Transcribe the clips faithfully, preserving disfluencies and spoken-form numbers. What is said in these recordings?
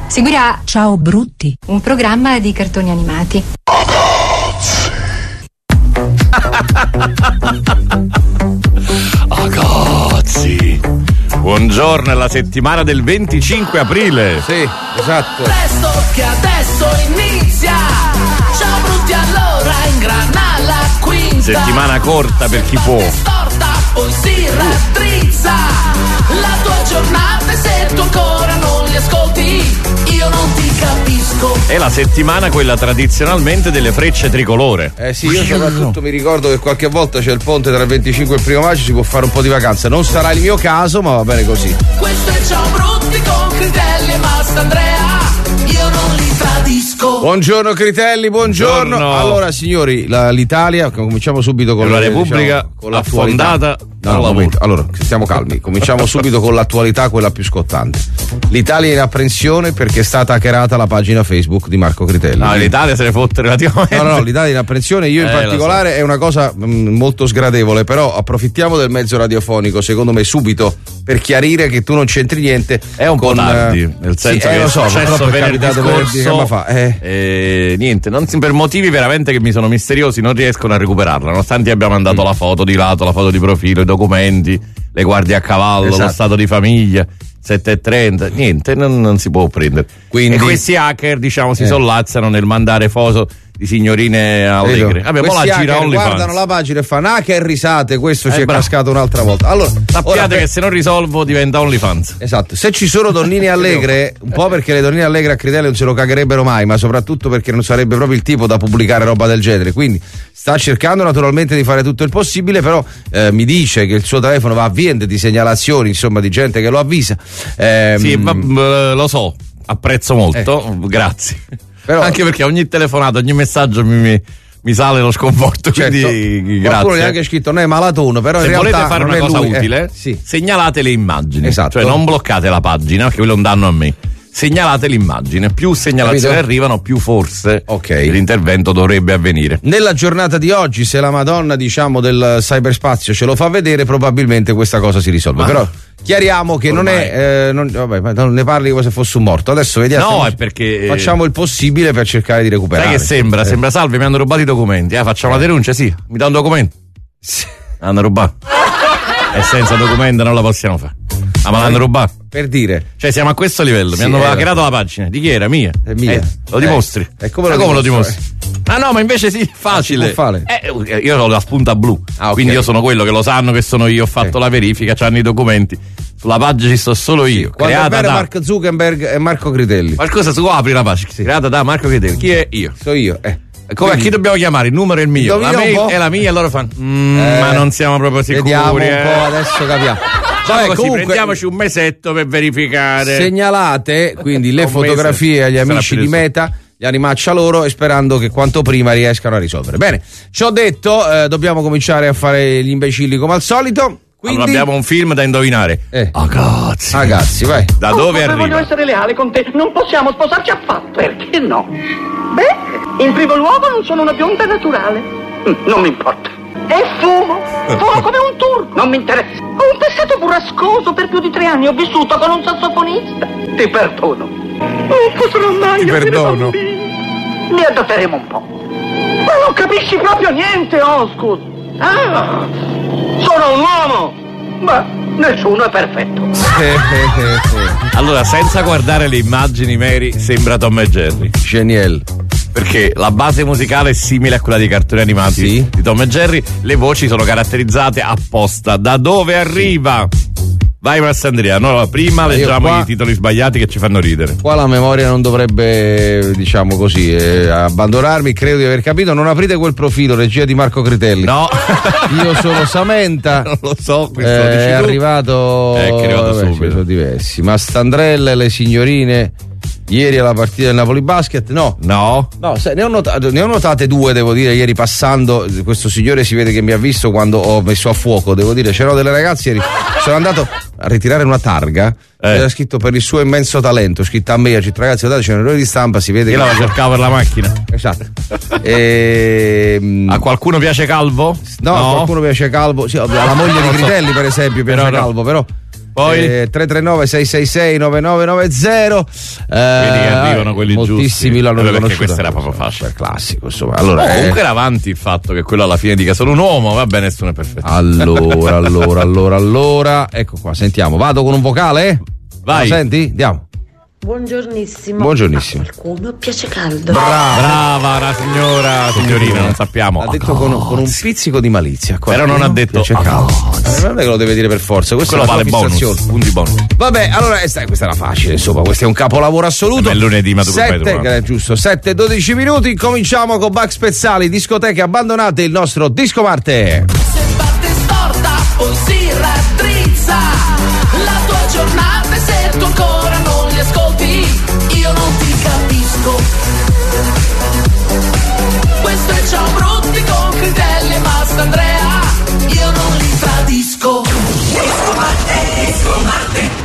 Seguirà Ciao Brutti, un programma di cartoni animati. Ragazzi, buongiorno, è la settimana del venticinque aprile. Sì, esatto. Presto che adesso inizia. Ciao Brutti, allora ingrana la quinta. Settimana corta per chi può. Storta, poi si raddrizza la tua giornata e se tu ancora non li ascolti io non ti capisco. È la settimana quella tradizionalmente delle frecce tricolore. Eh sì, io soprattutto mi ricordo che qualche volta c'è il ponte tra il venticinque e il primo maggio, si può fare un po' di vacanza. Non sarà il mio caso, ma va bene così. Questo è Ciao Brutti con Critelli e Mastandrea. Io non li tradisco. Buongiorno Critelli, buongiorno. Buongiorno. Allora signori, la, l'Italia, cominciamo subito con la le, Repubblica diciamo, con l'attualità. affondata No, no, un momento. Allora, stiamo calmi. Cominciamo subito con l'attualità, quella più scottante. L'Italia è in apprensione perché è stata hackerata la pagina Facebook di Marco Critelli. No, l'Italia se ne fotte relativamente. No, no, no, l'Italia è in apprensione. Io in Eh, particolare lo so. è una cosa mh, molto sgradevole, però approfittiamo del mezzo radiofonico, secondo me, subito per chiarire che tu non c'entri niente. È un con, po' tardi, eh, nel senso sì, che eh, lo so, è successo purtroppo è venerdì capitato venerdì, scorso, che ma fa? Eh. eh, niente, non si- per motivi veramente che mi sono misteriosi non riescono a recuperarla, nonostante abbia mandato Mm. la foto di lato, la foto di profilo, i documenti, le guardie a cavallo, Esatto. lo stato di famiglia, sette e trenta, niente, non, non si può prendere. Quindi- E questi hacker, diciamo, si Eh. sollazzano nel mandare foto di signorine allegre. Vabbè, poi Questi la gira hacker guardano OnlyFans. la pagina e fanno ah che risate, questo Eh, ci è bravo. cascato un'altra volta. Allora, Sappiate ora, che se non risolvo diventa OnlyFans. esatto, se ci sono donnine allegre, un po' perché le donnine allegre a Critelli non se lo cagherebbero mai, ma soprattutto perché non sarebbe proprio il tipo da pubblicare roba del genere. Quindi sta cercando naturalmente di fare tutto il possibile, però eh, mi dice che il suo telefono va a vende di segnalazioni, insomma, di gente che lo avvisa. Ehm, Sì, ma, mh, lo so, apprezzo molto, grazie. Però- Anche perché ogni telefonata, ogni messaggio mi, mi, mi sale lo sconforto, certo, quindi qualcuno grazie. gli ha anche scritto no è malatono, però Se in realtà volete fare non una è cosa lui. Eh, utile, sì. segnalate le immagini. Esatto. Cioè non bloccate la pagina, perché quello è un danno a me. Segnalate l'immagine. Più segnalazioni Capito? arrivano, più forse Ok. l'intervento dovrebbe avvenire. Nella giornata di oggi, se la Madonna, diciamo, del cyberspazio ce lo fa vedere, probabilmente questa cosa si risolve. Ma- Però chiariamo che non Ormai. è. Eh, non, vabbè, ma non ne parli come se fosse un morto. Adesso vediamo. No, stiamo- è perché- Facciamo il possibile per cercare di recuperare. Sai che sembra? Eh. Sembra salve, mi hanno rubato i documenti. Eh, facciamo la denuncia, sì. Mi dà un documento. Hanno rubato. E senza documento non la possiamo fare. Ah, ma l'hanno rubato. Per dire. Cioè siamo a questo livello, Sì, mi hanno eh, hackerato la pagina. Di chi era? Mia. È mia. Eh, lo Eh, dimostri. e come lo Ma lo dimostro, dimostri? Ah no, ma invece sì, facile. si può fare? Eh, io ho la spunta blu, Ah, ok. quindi io sono quello che lo sanno che sono io, ho fatto Eh. la verifica, c'hanno i documenti. Sulla pagina ci sto solo io. Quando è creata bene da Mark Zuckerberg e Marco Critelli. Qualcosa tu apri la pagina. Creata da Marco Critelli. Chi è io? So io. Eh. Come a chi dobbiamo chiamare? Il numero è il mio, la Indovina un mail po'? è la mia e loro fanno. "Mm, Eh, ma non siamo proprio sicuri. Vediamo un eh." po', adesso capiamo. Diciamo Vabbè, così, comunque, prendiamoci un mesetto per verificare. segnalate quindi le Un mese. fotografie agli Sarà amici più di adesso. Meta, gli animaccia loro e sperando che quanto prima riescano a risolvere. Bene, ciò detto, eh, dobbiamo cominciare a fare gli imbecilli come al solito. Quindi, Allora abbiamo un film da indovinare. Eh. Ragazzi. ragazzi, vai. Da Oh, dove come arriva? voglio essere leale con te, non possiamo sposarci affatto. Perché no? Beh, in primo luogo non sono una bionda naturale. Mm, Non mi importa. E fumo. Fumo come un turco. Non mi interessa. Ho un passato burrascoso, per più di tre anni ho vissuto con un sassofonista. Ti perdono. Non potrò mai Ti avere perdono. bambini. Mi adatteremo un po'. Ma non capisci proprio niente, Osgood. Ah, sono un uomo. Ma nessuno è perfetto. Eh, eh, eh, eh. Allora, senza guardare le immagini, Mary sembra Tom e Jerry. Genial. Perché la base musicale è simile a quella dei cartoni animati Sì. di Tom e Jerry, le voci sono caratterizzate apposta. Da dove arriva? Vai Massandria, no, prima leggiamo qua- i titoli sbagliati che ci fanno ridere. Qua la memoria non dovrebbe, diciamo così, eh, abbandonarmi. Credo di aver capito. Non aprite quel profilo, regia di Marco Critelli. No, Io sono Samenta. non lo so, questo Eh, lo dici è tu. arrivato, Eh, che è arrivato vabbè, subito. ce ne sono diversi. Mastandrelle, le signorine ieri alla partita del Napoli Basket. No, No? no, se- ne, ho notate, ne ho notate due, devo dire, ieri passando. Questo signore si vede che mi ha visto quando ho messo a fuoco, devo dire. C'erano delle ragazze ieri. Sono andato a ritirare una targa. Eh. Era scritto per il suo immenso talento, scritto a me, ragazzi, guardate, c'è un errore di stampa, si vede Io che. la cercavo per la macchina. Esatto. Ehm, A qualcuno piace Calvo? No, a qualcuno piace Calvo, sì, alla moglie di Non lo so. Critelli per esempio piace Però no. Calvo, però Poi eh, tre tre nove sei sei sei nove nove nove zero. Vedi che arrivano quelli moltissimi giusti. l'hanno Allora, riconosciuto. perché questo era proprio facile. Classico, insomma. Allora, Oh, comunque eh, era avanti il fatto che quello alla fine dica solo un uomo, va bene, nessuno è perfetto. allora, allora, allora, allora. Ecco qua, sentiamo. Vado con un vocale? Vai. Lo senti? Andiamo. Buongiornissimo. Buongiornissimo. A qualcuno piace caldo. Brava. Brava la signora, signorina, non sappiamo. Ha detto con, con un pizzico di malizia. Però non ha detto Piace caldo. Eh, non è che lo deve dire per forza. Questo Quello è una vale sua bonus, fissazione. punti bonus. Vabbè, allora eh, stai, questa era facile, insomma, questo è un capolavoro assoluto. Eh, ma è lunedì, ma tu sette, fai tu, eh, giusto, sette e dodici minuti, cominciamo con Bugs Pezzali, discoteche abbandonate, il nostro Disco Marte. Se parte storta, poi si raddrizza la tua giornata e se tu ancora non li ascolti, io non ti capisco. Questo è Ciao Brutti con Critelli e Mastandrea, io non li tradisco. Disco Marte, Disco Marte.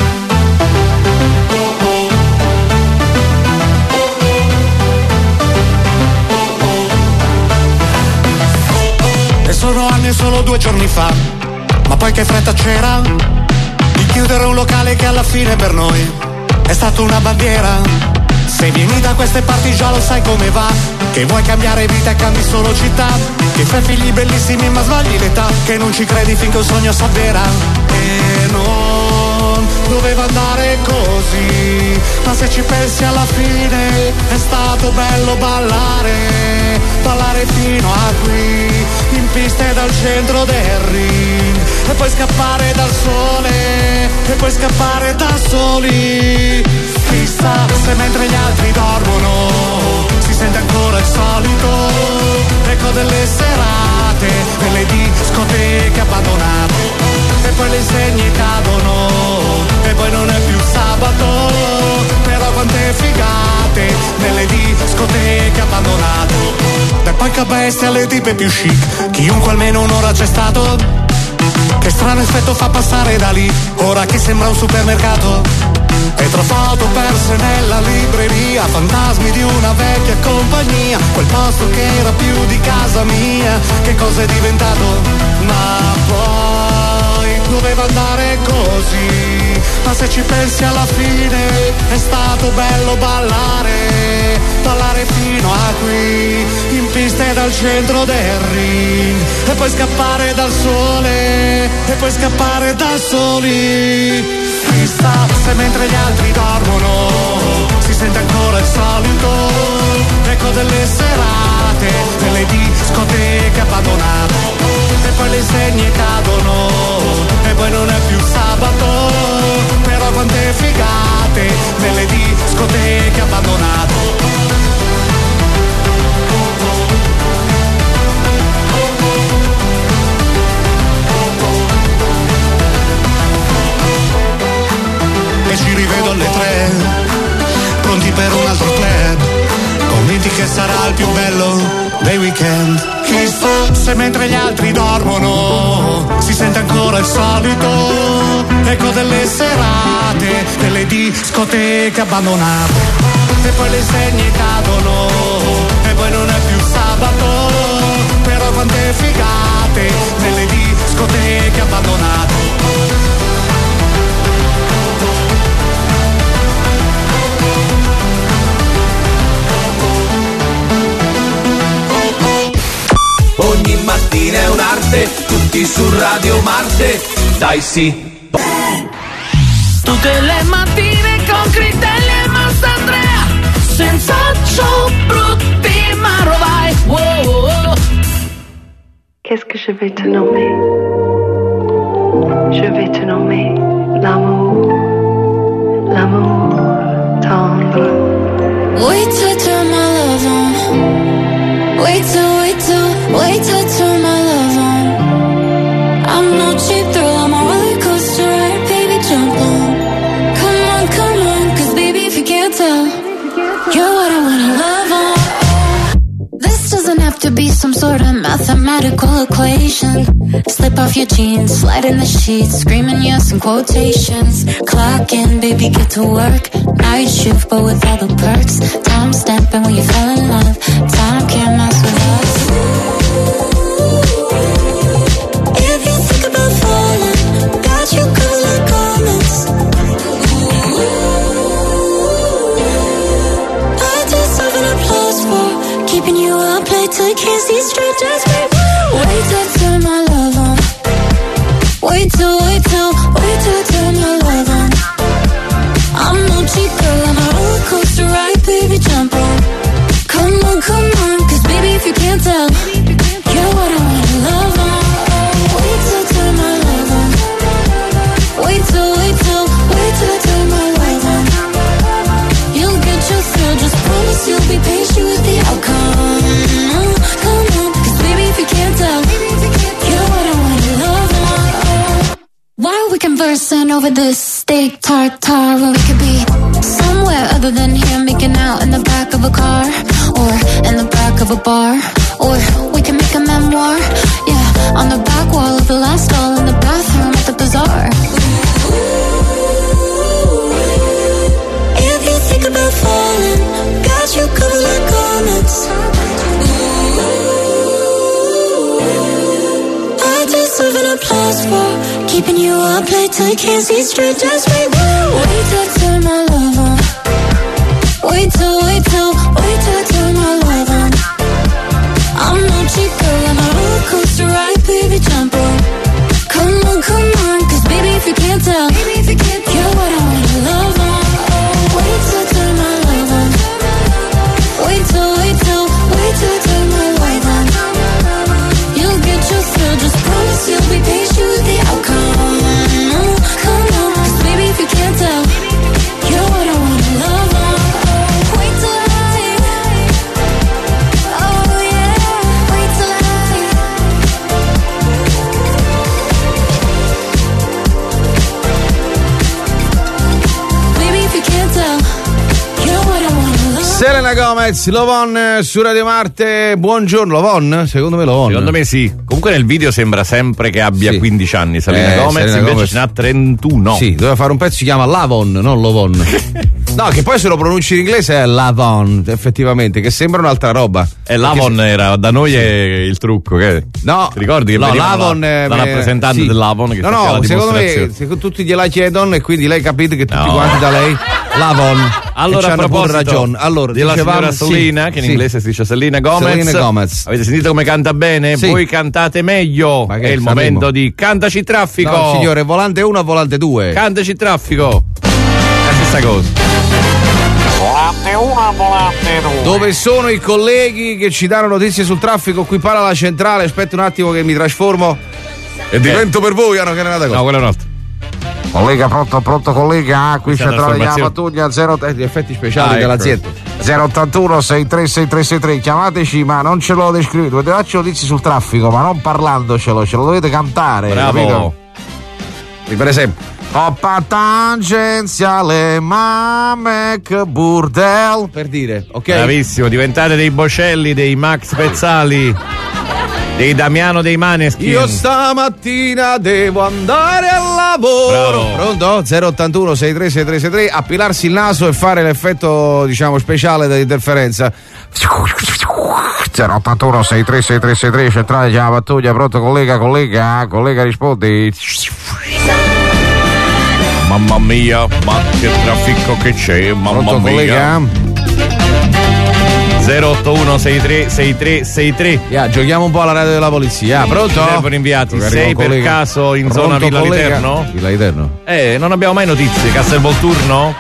E sono anni e solo due giorni fa, ma poi che fretta c'era di chiudere un locale che alla fine per noi è stato una bandiera. Se vieni da queste parti già lo sai come va, che vuoi cambiare vita e cambi solo città, che fai figli bellissimi ma sbagli l'età, che non ci credi finché un sogno s'avvera. E non doveva andare così, ma se ci pensi alla fine è stato bello ballare, ballare fino a qui, in pista e dal centro del ring, e poi scappare dal sole, e poi scappare da soli. Chissà se mentre gli altri dormono si sente ancora il solito eco delle serate, delle discoteche abbandonate, e poi le insegne cadono e poi non è più sabato, però quante figate nelle discoteche abbandonate. Da qualche bestia alle tipe più chic, chiunque almeno un'ora c'è stato, che strano effetto fa passare da lì, ora che sembra un supermercato. Retro foto perse nella libreria, fantasmi di una vecchia compagnia, quel posto che era più di casa mia, che cosa è diventato? Ma poi doveva andare così, ma se ci pensi alla fine è stato bello ballare, ballare fino a qui, in pista e dal centro del ring, e poi scappare dal sole, e poi scappare da soli. Chissà se mentre gli altri dormono si sente ancora il solito eco delle serate, delle discoteche abbandonate, e poi le insegne cadono e poi non è più sabato, però quante figate nelle discoteche abbandonate. E ci rivedo alle tre, pronti per un altro club, convinti che sarà il più bello dei weekend. Chissà se mentre gli altri dormono si sente ancora il solito eco delle serate, delle discoteche abbandonate, e poi le insegne cadono e poi non è più sabato, però quante figate nelle discoteche abbandonate. Ogni mattina è un'arte, tutti su Radio Marte, dai sì. Tutte le mattine con Critelli e Mastandrea, senza Ciao Brutti ma rovai. Wow, wow. Qu'est-ce que je vais te nommer? Je vais te nommer l'amour, l'amour tendre. Wait till turn my love on. Wait till, wait till, wait till turn my love on. I'm no cheap thrill, I'm a roller coaster ride, baby, jump on. Come on, come on, cause baby, if you can't tell, you're what I wanna love on. This doesn't have to be some sort of mathematical equation. Slip off your jeans, slide in the sheets, screaming yes in quotations. Clock in, baby, get to work. Night shift, but with all the perks. Time stamping when you fell in love. Time can't mess with us. If you think about falling, got you covered like gold. keeping you up late till you can't see straight. Just wait, wait till I turn my love on. Wait till, wait till, wait till I turn my love on. I'm no cheap girl, I'm a roller coaster ride, baby, jump on. Come on, come on, cause baby if you can't tell, you're what I wanna love on. Wait till I turn my love on. Wait till, wait till, wait till I turn my love on. You'll get your thrill, just promise you'll be patient with the outcome. Come on, cause baby if you can't tell, you're what I wanna love on. While we conversing over this steak tartare, where we could be somewhere other than here, making out in the back of a car, or in the back of a bar, or we can make a memoir, yeah, on the back wall of the last stall in the bathroom at the bazaar. If you think about falling, got you covered like garments. I deserve an applause for keeping you up late till you can't see straight. Just wait, wait till I turn my love on. Wait till, wait till, wait till I turn my love on. I'm no cheap girl, I'm a roller coaster ride, baby, jump on. Come on, come on, cause baby if you can't tell, you're what I wanna love on. Wait till I turn my love on. Wait till, wait till, wait till I turn my love on. You'll get your thrill, just promise you'll be patient with the outcome. Come on, cause baby if you can't tell, you're what I wanna love on. Wait till I, oh yeah, wait till I. Baby if you can't tell, you're what I wanna love. Selena Gomez, Lovon su Radio Marte. Buongiorno, Lovon? Secondo me Lovon. Secondo me sì. Comunque nel video sembra sempre che abbia Sì. quindici anni Selena Eh, Gomez, Selena invece Gomez. ce n'ha trentuno. Sì, doveva fare un pezzo, si chiama Lavon, non Lovon. No, che poi se lo pronunci in inglese è Lavon, effettivamente, che sembra un'altra roba. E Lavon era da noi è il trucco, che No, ti ricordi che no, veniva Lavon, la, la eh, rappresentante sì. dell'Avon che No, faceva no, la secondo me dimostrazione. se tutti gliela chiedono e quindi lei capite che tutti No. quanti da lei Lavon. Allora, e a c'hanno pure proposito ragione. Allora, della dicevamo, signora sì, Selena, che in sì. inglese si dice Selena Gomez. Selena Gomez. Avete sentito come canta bene? Sì. Voi cantate meglio. Ma È che il Sanremo? momento di Cantaci Traffico. No, signore, volante uno a volante due. Cantaci Traffico. È la stessa cosa. Volante uno, volante due. Dove sono i colleghi che ci danno notizie sul traffico? Qui parla la centrale, aspetta un attimo che mi trasformo e divento per voi, hanno che è un'altra cosa. No, quello è un altro. Collega, pronto, pronto collega, ah, qui Questa è la centrale della formazione. pattuglia zero Eh, gli effetti speciali Ah, dell'azienda. zero ottantuno sessantatré sessantatré sessantatré, chiamateci, ma non ce lo descrivete, dovete darci notizie sul traffico, ma non parlandocelo, ce lo dovete cantare. Bravo. Capito? Sì, per esempio. Coppa tangenziale, Mamek Burdel. Per dire, ok? Bravissimo, diventate dei Bocelli, dei Max Pezzali, dei Damiano dei Maneskin. Io stamattina devo andare al lavoro. Bravo. Pronto? zero ottantuno sessantatré sessantatré sessantatré, appilarsi il naso e fare l'effetto, diciamo, speciale dell'interferenza. zero ottantuno sessantatré sessantatré sessantatré, centrale della pattuglia, pronto collega, collega, collega rispondi. Mamma mia, ma che traffico che c'è, mamma Pronto, mia. collega? zero otto uno sei tre sei tre sei tre. Yeah, giochiamo un po' alla radio della polizia. Pronto? Ci servono inviati. Arriva Sei un per collega. caso in Pronto, zona Villa collega? Literno? Villa Literno. Eh, non abbiamo mai notizie. Castelvolturno?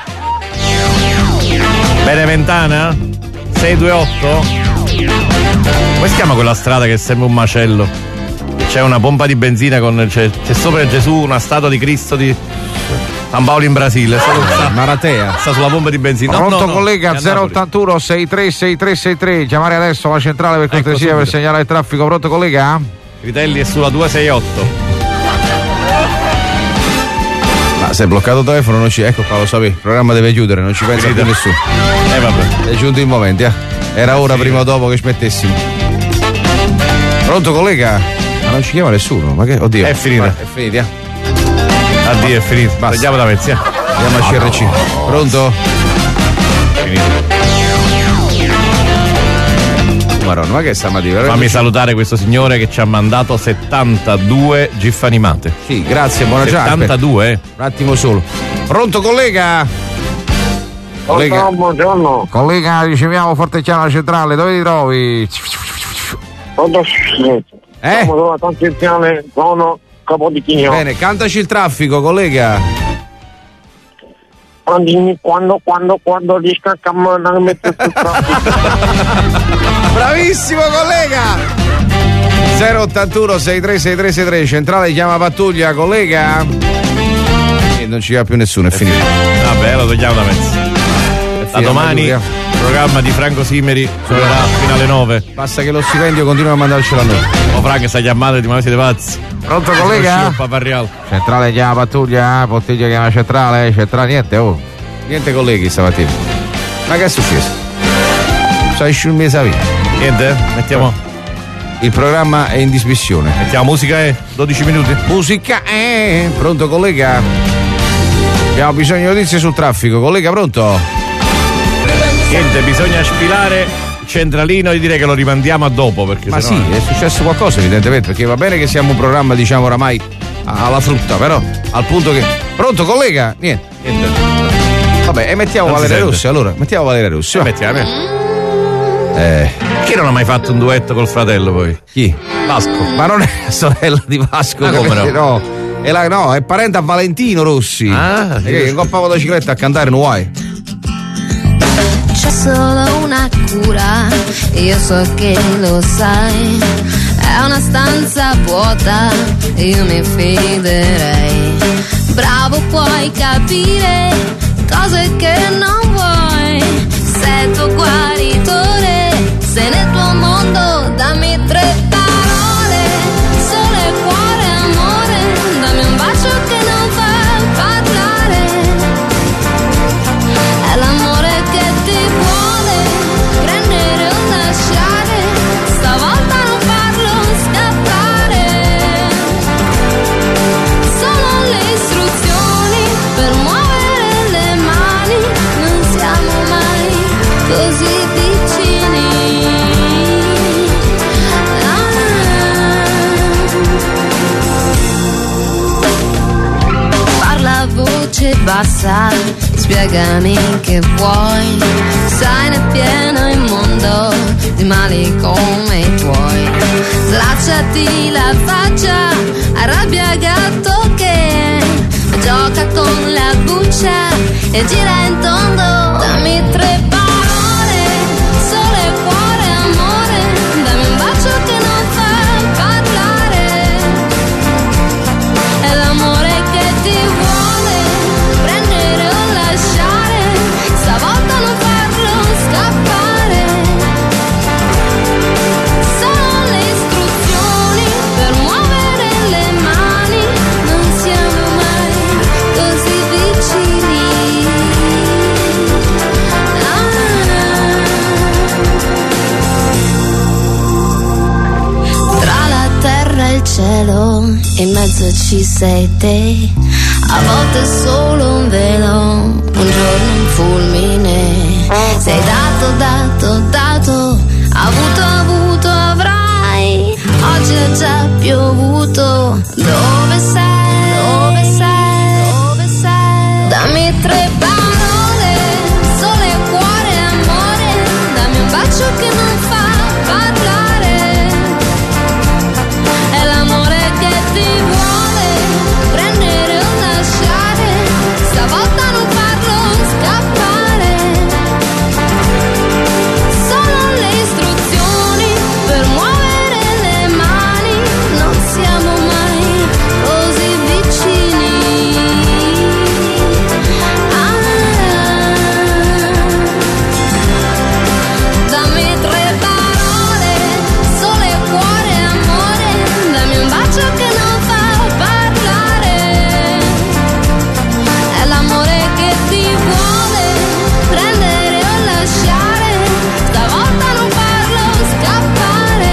Beneventana? sei due otto? Come si chiama quella strada che sembra un macello? C'è una pompa di benzina con. C'è, c'è sopra Gesù una statua di Cristo di San Paolo in Brasile. Sta, Maratea. sta sulla pompa di benzina. No, Pronto no, no, collega, è a zero Napoli. ottantuno sessantatré sessantatré sessantatré, chiamare adesso la centrale per cortesia subito. per segnalare il traffico. Pronto collega? Critelli è sulla duecentosessantotto. Ma se è bloccato il telefono non ci. Ecco qua, lo sapevi. Il programma deve chiudere, non ci pensa più nessuno. Eh vabbè. È giunto il momento, eh. Era ora, prima o dopo che smettessimo. Pronto collega? Ma non ci chiama nessuno, ma che. Oddio. È finita. È finita. Addio, è finito. Basta. Andiamo da pezzi. eh. Andiamo a C R C. Pronto? Finito. Maronna, ma che stamattina? Fammi salutare questo signore che ci ha mandato settantadue gif animate. Sì, grazie, buona giornata. settantadue? Un attimo solo. Pronto collega? Collega. Oh, buongiorno. Collega, riceviamo Fortechiano Centrale, dove ti trovi? Eh? Sono Concezione, sono Capodichino. Bene, cantaci il traffico, collega. Dimmi quando, quando, quando riesco a camminare mettere sul traffico. Bravissimo, collega. zero ottantuno sessantatré sessantatré sessantatré, centrale chiama pattuglia, collega. E non ci va più nessuno, è finito. Vabbè, lo togliamo da mezzo. Da domani il programma di Franco Simeri tornerà fino alle nove. Basta che lo stipendio continua a mandarcelo a noi. Oh, Franco sta chiamando, di ma siete pazzi. Pronto, collega? Centrale chiama pattuglia, Bottiglia chiama centrale, centrale niente, oh. Niente colleghi stamattina. Ma che è successo? Sai scimmia via. Niente, mettiamo. Il programma è in dismissione. Mettiamo musica e dodici minuti. Musica e pronto, collega? Abbiamo bisogno di notizie sul traffico, collega, pronto? Niente, bisogna spilare centralino e direi che lo rimandiamo a dopo perché ma sennò... sì, è successo qualcosa evidentemente, perché va bene che siamo un programma diciamo oramai alla frutta, però al punto che pronto, collega? Niente, niente. Vabbè, e mettiamo non Valeria Rossi, allora mettiamo Valeria Rossi. E mettiamo. Eh. Chi non ha mai fatto un duetto col fratello poi? Chi? Vasco. Ma non è la sorella di Vasco. Ma come no? No, è, la, no, è parente a Valentino Rossi. Ah, che in coppa motocicletta a cantare non vuoi? C'è solo una cura, io so che lo sai. È una stanza vuota, io mi fiderei. Bravo, puoi capire cose che non vuoi. Sei il tuo guaritore, sei nel tuo mondo, dammi tre parole. Sole, cuore, amore, dammi un bacio che non fa parlare. È l'amore che ti vuole prendere o lasciare, stavolta non farlo scappare. Sono le istruzioni per muovere le mani, non siamo mai così vicini. Ah. Parla a voce bassa, spiegami che vuoi. Sai, ne è pieno il mondo di mali come i tuoi. Slacciati la faccia, arrabbia gatto che gioca con la buccia e gira in tondo. Dammi tre parole, sole, cuore, amore, dammi un bacio che non fa parlare. È l'amore che ti vuole prendere o lasciare, stavolta non farlo scappare. Sono le istruzioni per muovere le mani, non siamo mai così vicini. Tra la terra e il cielo, in mezzo ci sei te. A volte solo un velo, un giorno un fulmine. Sei dato, dato, dato, avuto, avuto, avrai. Oggi è già piovuto. Dove sei? Dove sei? Dove sei? Dammi tre parole, sole, cuore, amore, dammi un bacio che non fa parlare. È l'amore che ti vuole prendere o lasciare, stavolta non farlo scappare. Sono le istruzioni per muovere le mani, non siamo mai così vicini. Ah, dammi tre parole, sole, cuore, amore, dammi un bacio che non fa parlare. È l'amore che ti vuole prendere o lasciare, stavolta non farlo scappare.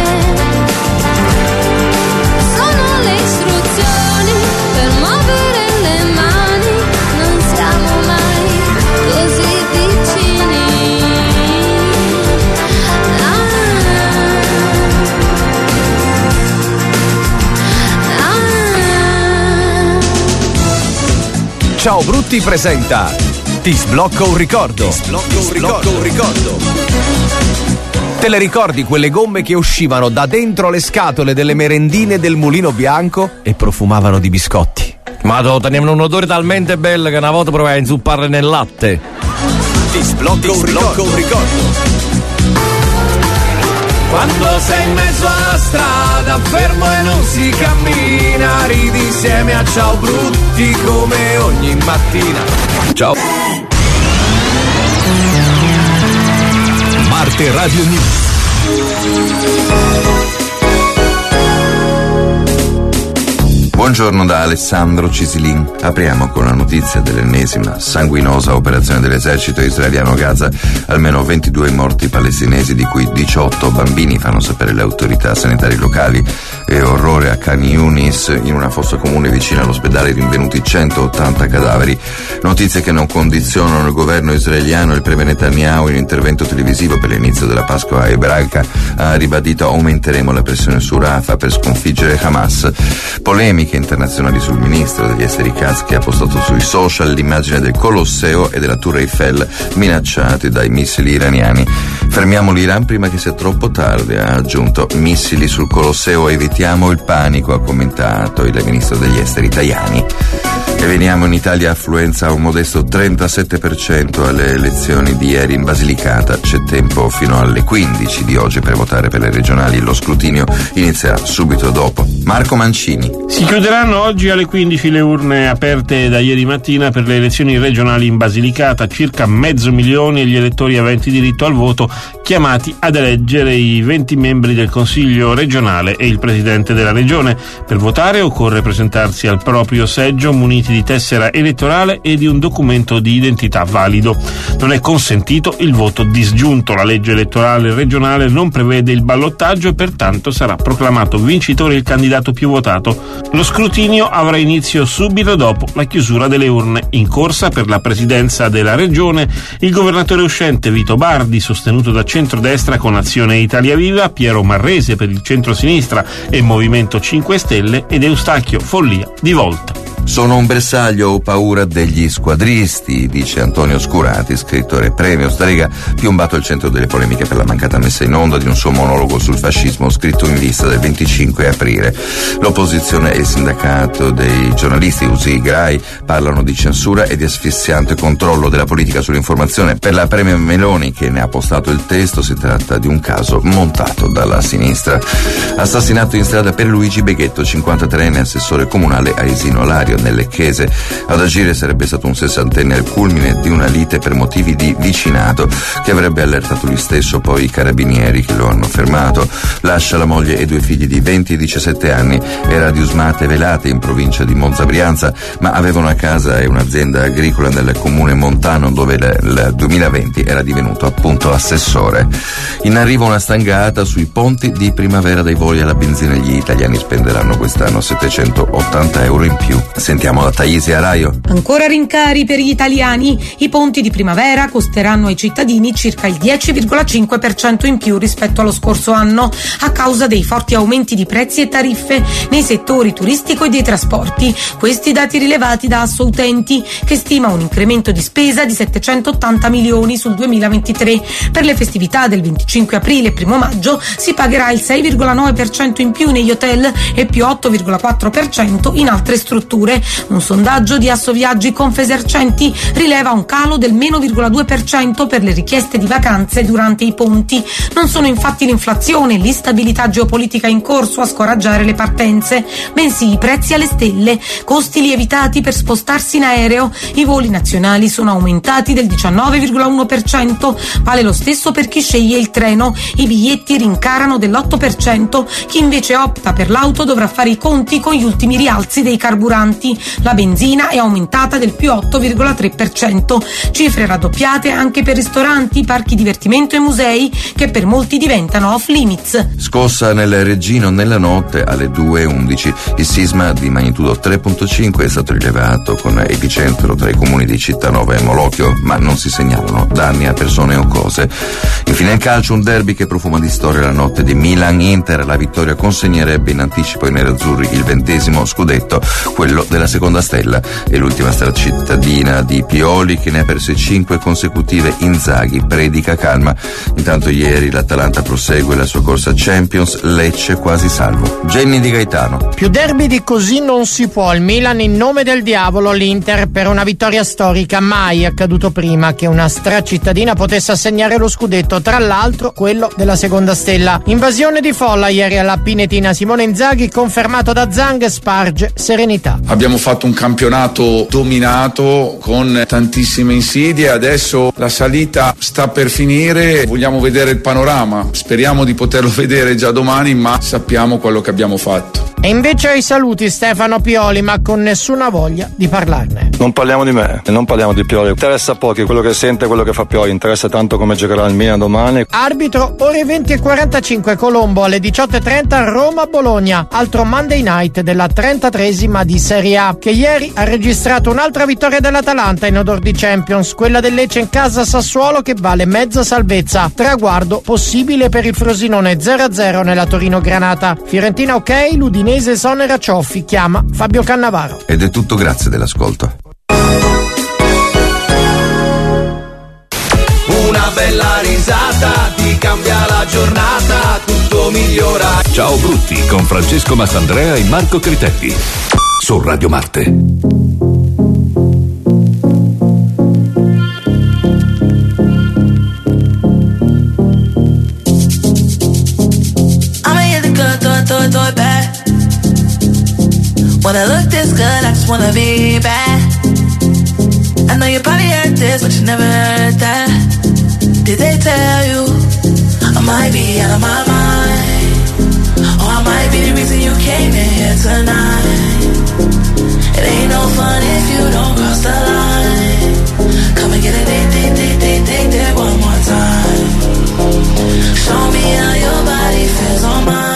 Sono le istruzioni per muovere le mani, non siamo mai così vicini. Ah, ah. Ciao Brutti presenta Ti sblocco un ricordo. Ti sblocco un ricordo. un ricordo. Te le ricordi quelle gomme che uscivano da dentro le scatole delle merendine del Mulino Bianco e profumavano di biscotti? Ma tenevano un odore talmente bello che una volta provai a inzupparle nel latte. Ti sblocco un ricordo. un ricordo. Quando sei in mezzo alla strada, fermo e non si cammina, ridi insieme a ciao brutti come ogni mattina. Ciao. Marte Radio News. Buongiorno da Alessandro Cisilin. Apriamo con la notizia dell'ennesima sanguinosa operazione dell'esercito israeliano a Gaza. Almeno ventidue morti palestinesi, di cui diciotto bambini, fanno sapere le autorità sanitarie locali. E orrore a Khan Yunis, in una fossa comune vicina all'ospedale rinvenuti centottanta cadaveri. Notizie che non condizionano il governo israeliano. Il premier Netanyahu, in un intervento televisivo per l'inizio della Pasqua ebraica, ha ribadito: aumenteremo la pressione su Rafah per sconfiggere Hamas. Polemiche internazionali sul ministro degli esteri Katz, che ha postato sui social l'immagine del Colosseo e della Tour Eiffel minacciati dai missili iraniani. Fermiamo l'Iran prima che sia troppo tardi, ha aggiunto. Missili sul Colosseo, evitiamo il panico, ha commentato il ministro degli esteri Tajani. E veniamo in Italia. Affluenza a un modesto trentasette per cento alle elezioni di ieri in Basilicata. C'è tempo fino alle quindici di oggi per votare per le regionali. Lo scrutinio inizierà subito dopo. Marco Mancini. Si chiuderanno oggi alle quindici le urne aperte da ieri mattina per le elezioni regionali in Basilicata. Circa mezzo milione gli elettori aventi diritto al voto, chiamati ad eleggere i venti membri del Consiglio regionale e il presidente della regione. Per votare occorre presentarsi al proprio seggio muniti di tessera elettorale e di un documento di identità valido. Non è consentito il voto disgiunto. La legge elettorale regionale non prevede il ballottaggio e pertanto sarà proclamato vincitore il candidato più votato. Lo scrutinio avrà inizio subito dopo la chiusura delle urne. In corsa per la presidenza della regione il governatore uscente Vito Bardi, sostenuto da centrodestra con Azione Italia Viva, Piero Marrese per il centrosinistra e Movimento cinque Stelle ed Eustachio Follia di Volta. Sono un bersaglio, ho paura degli squadristi, dice Antonio Scurati, scrittore premio Strega, piombato al centro delle polemiche per la mancata messa in onda di un suo monologo sul fascismo scritto in vista del venticinque aprile. L'opposizione e il sindacato dei giornalisti U S I Grai parlano di censura e di asfissiante controllo della politica sull'informazione. Per la premio Meloni, che ne ha postato il testo, si tratta di un caso montato dalla sinistra. Assassinato in strada per Luigi Beghetto, cinquantatreenne assessore comunale a Isino Lario, nelle Chiese. Ad agire sarebbe stato un sessantenne al culmine di una lite per motivi di vicinato, che avrebbe allertato lui stesso, poi i carabinieri che lo hanno fermato. Lascia la moglie e due figli di venti e diciassette anni. Era di Usmate Velate, in provincia di Monza Brianza, ma aveva una casa e un'azienda agricola nel comune montano, dove nel duemilaventi era divenuto appunto assessore. In arrivo una stangata sui ponti di primavera dei voli alla benzina. Gli italiani spenderanno quest'anno settecentottanta euro in più. Sentiamo da Taisi Araio. Ancora rincari per gli italiani. I ponti di primavera costeranno ai cittadini circa il dieci virgola cinque per cento in più rispetto allo scorso anno, a causa dei forti aumenti di prezzi e tariffe nei settori turistico e dei trasporti. Questi dati rilevati da Assoutenti, che stima un incremento di spesa di settecentottanta milioni sul duemilaventitré. Per le festività del venticinque aprile e primo maggio si pagherà il sei virgola nove per cento in più negli hotel e più otto virgola quattro per cento in altre strutture. Un sondaggio di Assoviaggi Confesercenti rileva un calo del meno zero virgola due per cento per le richieste di vacanze durante i ponti. Non sono infatti l'inflazione e l'instabilità geopolitica in corso a scoraggiare le partenze, bensì i prezzi alle stelle, costi lievitati per spostarsi in aereo. I voli nazionali sono aumentati del diciannove virgola uno per cento, vale lo stesso per chi sceglie il treno. I biglietti rincarano dell'otto per cento, chi invece opta per l'auto dovrà fare i conti con gli ultimi rialzi dei carburanti. La benzina è aumentata del più otto virgola tre per cento, cifre raddoppiate anche per ristoranti, parchi divertimento e musei, che per molti diventano off limits. Scossa nel Reggino nella notte alle due e undici. Il sisma di magnitudo tre virgola cinque è stato rilevato con epicentro tra i comuni di Cittanova e Molochio, ma non si segnalano danni a persone o cose. Infine il calcio, un derby che profuma di storia la notte di Milan-Inter. La vittoria consegnerebbe in anticipo ai nerazzurri il ventesimo scudetto, quello della seconda stella, e l'ultima stella cittadina di Pioli, che ne ha perse cinque consecutive. Inzaghi predica calma. Intanto ieri l'Atalanta prosegue la sua corsa Champions, Lecce quasi salvo. Jenny Di Gaetano. Più derby di così non si può. Il Milan in nome del diavolo, l'Inter per una vittoria storica. Mai accaduto prima che una stracittadina potesse assegnare lo scudetto, tra l'altro quello della seconda stella. Invasione di folla ieri alla Pinetina. Simone Inzaghi, confermato da Zang, sparge serenità. Abbiamo fatto un campionato dominato con tantissime insidie, adesso la salita sta per finire, vogliamo vedere il panorama, speriamo di poterlo vedere già domani, ma sappiamo quello che abbiamo fatto. E invece ai saluti Stefano Pioli, ma con nessuna voglia di parlarne. Non parliamo di me, non parliamo di Pioli. Interessa pochi quello che sente, quello che fa Pioli. Interessa tanto come giocherà il Milan domani. Arbitro, ore venti e quarantacinque, Colombo, alle diciotto e trenta Roma-Bologna. Altro Monday night della trentatreesima di Serie A, che ieri ha registrato un'altra vittoria dell'Atalanta in odor di Champions, quella del Lecce in casa a Sassuolo, che vale mezza salvezza. Traguardo possibile per il Frosinone, zero a zero nella Torino-Granata. Fiorentina ok, l'Udinese esonera Cioffi, chiama Fabio Cannavaro. Ed è tutto, grazie dell'ascolto. Una bella risata ti cambia la giornata, tutto migliora. Ciao Brutti con Francesco Massandrea e Marco Critelli su Radio Marte. When I look this good, I just wanna be bad. I know you probably heard this, but you never heard that. Did they tell you I might be out of my mind? Or I might be the reason you came in here tonight. It ain't no fun if you don't cross the line. Come and get a date, date, date, date, date, date one more time. Show me how your body feels on mine.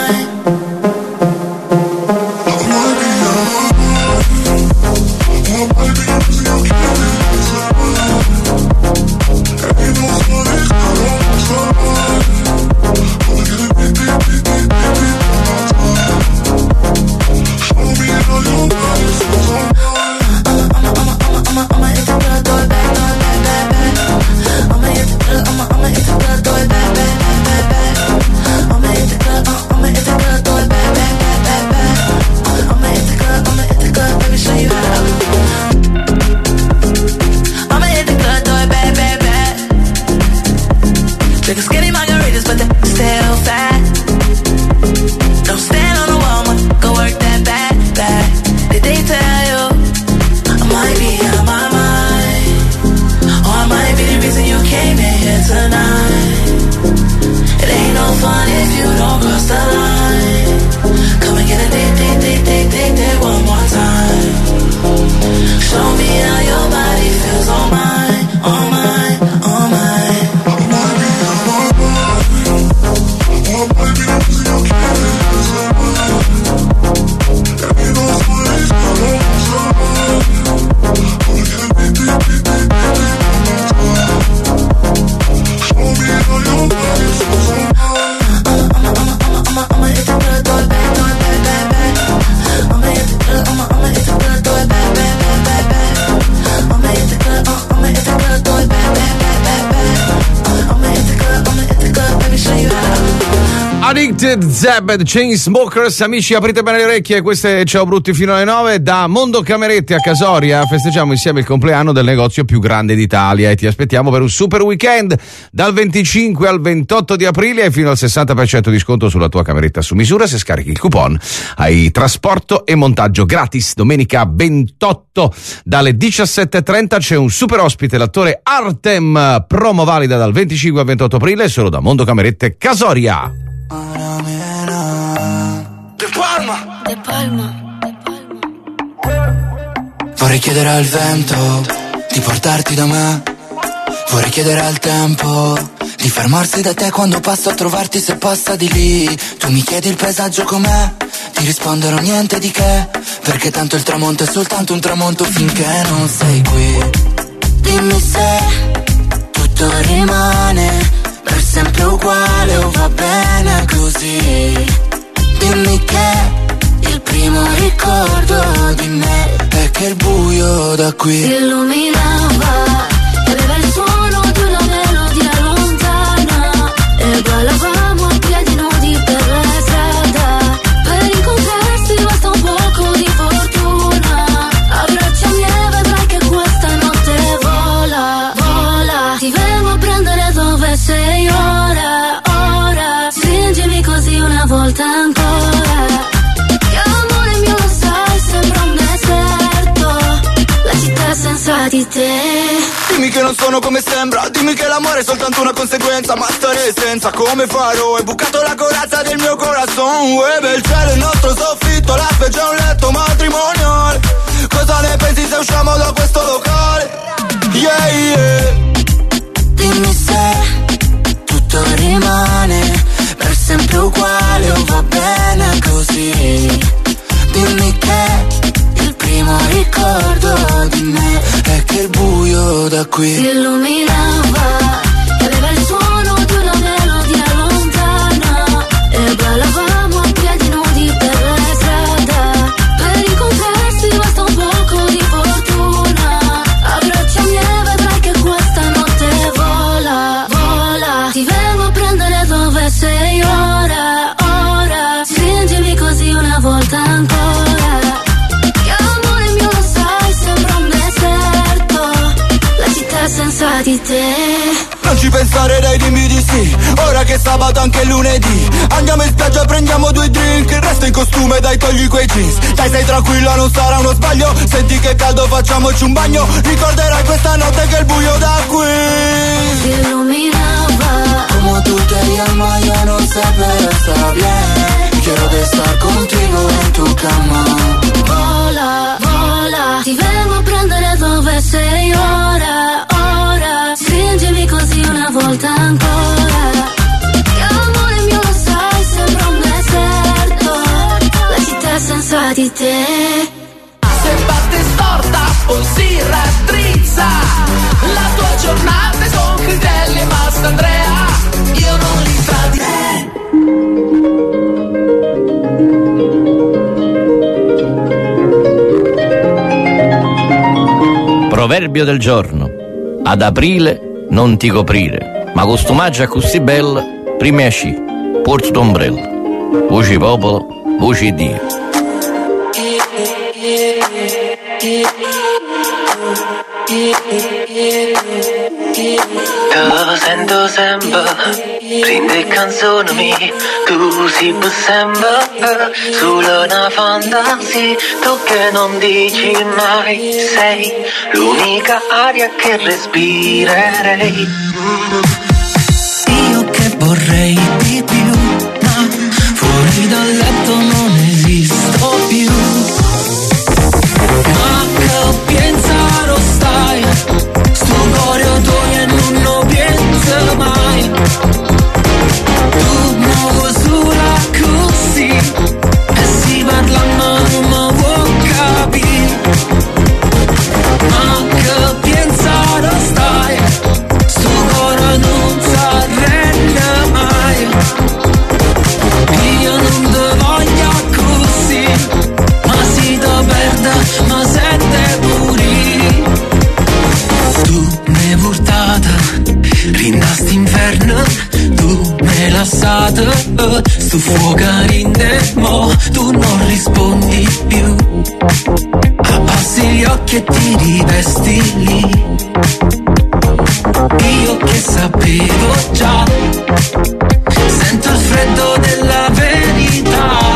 Zeb, Chainsmokers, amici, aprite bene le orecchie, queste Ciao Brutti fino alle nove. Da Mondo Camerette a Casoria festeggiamo insieme il compleanno del negozio più grande d'Italia e ti aspettiamo per un super weekend dal venticinque al ventotto di aprile e fino al sessanta per cento di sconto sulla tua cameretta su misura se scarichi il coupon. Hai trasporto e montaggio gratis. Domenica ventotto dalle diciassette e trenta c'è un super ospite, l'attore Artem, promo valida dal venticinque al ventotto aprile solo da Mondo Camerette Casoria. De Palma, De Palma. vorrei chiedere al vento di portarti da me. Vorrei chiedere al tempo di fermarsi da te quando passo a trovarti, se passa di lì. Tu mi chiedi il paesaggio com'è, ti risponderò niente di che, perché tanto il tramonto è soltanto un tramonto finché non sei qui. Dimmi se tutto rimane per sempre uguale o va bene così. Dimmi che il primo ricordo di me è che il buio da qui si illuminava e aveva il suono di una melodia lontana e ballavamo a piedi nudi per la strada. Per incontrarsi basta un poco di fortuna, abbracciami e vedrai che questa notte vola, vola. Ti vengo a prendere dove sei ora, ora. Stringimi così una volta ancora. Che amore mio lo sai, sembra un deserto, la città senza di te. Dimmi che non sono come sembra, dimmi che l'amore è soltanto una conseguenza, ma stare senza come farò? Hai bucato la corazza del mio corazon. Uè, il cielo è il nostro soffitto, la spiaggia è un letto matrimoniale. Cosa ne pensi se usciamo da questo locale? Yeah, yeah. Dimmi se tutto rimane per sempre uguale o va bene così. Dimmi che il primo ricordo di me è che il buio da qui si illuminava e aveva il suono di una melodia lontana e ballavamo a piedi nudi per la strada. Per incontrarsi basta un poco di fortuna, abbracciami e vedrai che questa notte vola, vola. Ti vengo a prendere dove sei ora, ora. Stringimi così una volta ancora. Senza di te non ci pensare dai, dimmi di sì. Ora che è sabato anche lunedì, andiamo in spiaggia e prendiamo due drink. Il resto in costume, dai togli quei jeans. Dai stai tranquilla, non sarà uno sbaglio. Senti che caldo, facciamoci un bagno. Ricorderai questa notte che il buio da qui si illuminaba. Como tú te llamas, yo no sé pero está bien. Quiero estar contigo en tu cama. Vola, vola. Ti vengo a prendere dove sei ora, ora. Stringimi così una volta ancora. Che amore mio lo sai, sembra un deserto, la città senza di te. Se batte storta o si raddrizza, la tua giornata è con Critelli e Mastandrea. Io non li tradirei. Proverbio del giorno: ad aprile non ti coprire, ma costumaggia così bella, prima esci, porti d'ombrello. Voci popolo, voci Dio. Te sento sempre, prende canzoni mie, tu si può sempre, solo una fantasia, tu che non dici mai, sei l'unica aria che respirerei. Io che vorrei di più, ma fuori dal letto non esisto più. Ma che pensare stai, sto cuore tuo e non lo penso mai. Tu muovo sola così e si parla ma non mi vuoi capire. Ma che pensare stai, sto cuore non si arrende mai. Io non ti voglio così, ma si ti perde, ma sente pure. Tu mi portata, rinasti inferno, tu mi lasciata, sto fuoco rinde, mo tu non rispondi più. Abbassi gli occhi e ti rivesti lì. Io che sapevo già, sento il freddo della verità.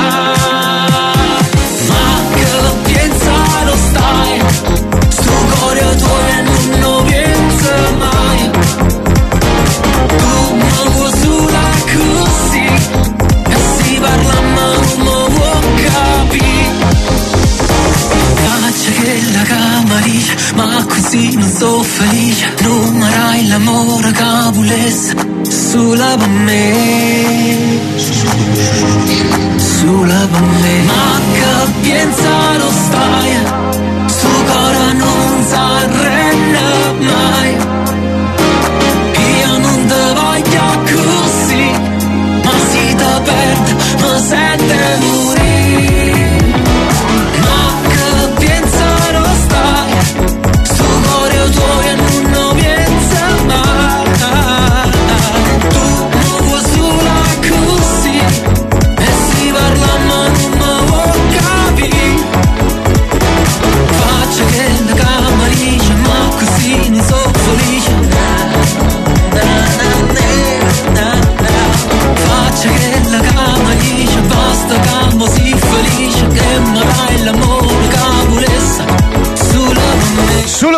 Ma che pensare stai, sto cuore tuo e non lo penso mai. Tu muovo sola così e si parla ma non mi vuoi capire. Faccia che la camariglia, ma così non so felice. Non marai l'amore che volesse sulla per me, sulla per me. Ma che pensare stai, sto cuore non si arrende mai. Io non ti voglio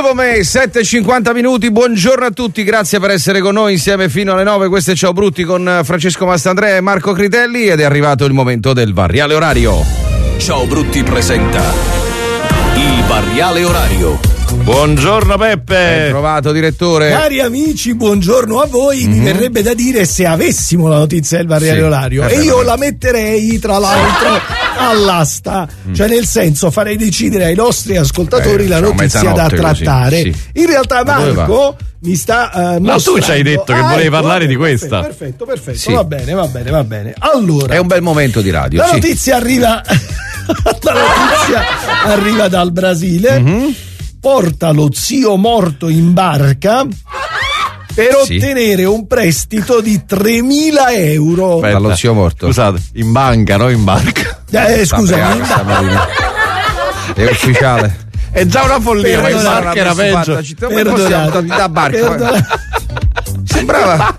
come sette e cinquanta minuti, buongiorno a tutti, grazie per essere con noi insieme fino alle nove. Questo è Ciao Brutti con Francesco Mastandrea e Marco Critelli ed è arrivato il momento del variale orario. Ciao Brutti presenta il variale orario. Buongiorno Peppe. Ben trovato, direttore. Cari amici, buongiorno a voi. Mm-hmm. Mi verrebbe da dire se avessimo la notizia del variale sì, orario e io la metterei tra l'altro all'asta, mm. cioè nel senso farei decidere ai nostri ascoltatori eh, la notizia da trattare. Sì. In realtà Marco mi sta uh, no, tu ci hai detto ah, che volevi ecco, parlare di questa. Perfetto, perfetto, sì. va bene, va bene, va bene. Allora, è un bel momento di radio. La sì. notizia arriva la notizia arriva dal Brasile. Mm-hmm. Porta lo zio morto in barca per sì. ottenere un prestito di tremila euro. Aspetta, dallo zio morto. Scusate, in banca, no in barca. Eh, scusami. È ufficiale. È già una follia, ma in barca era peggio. Da barca. Sembrava.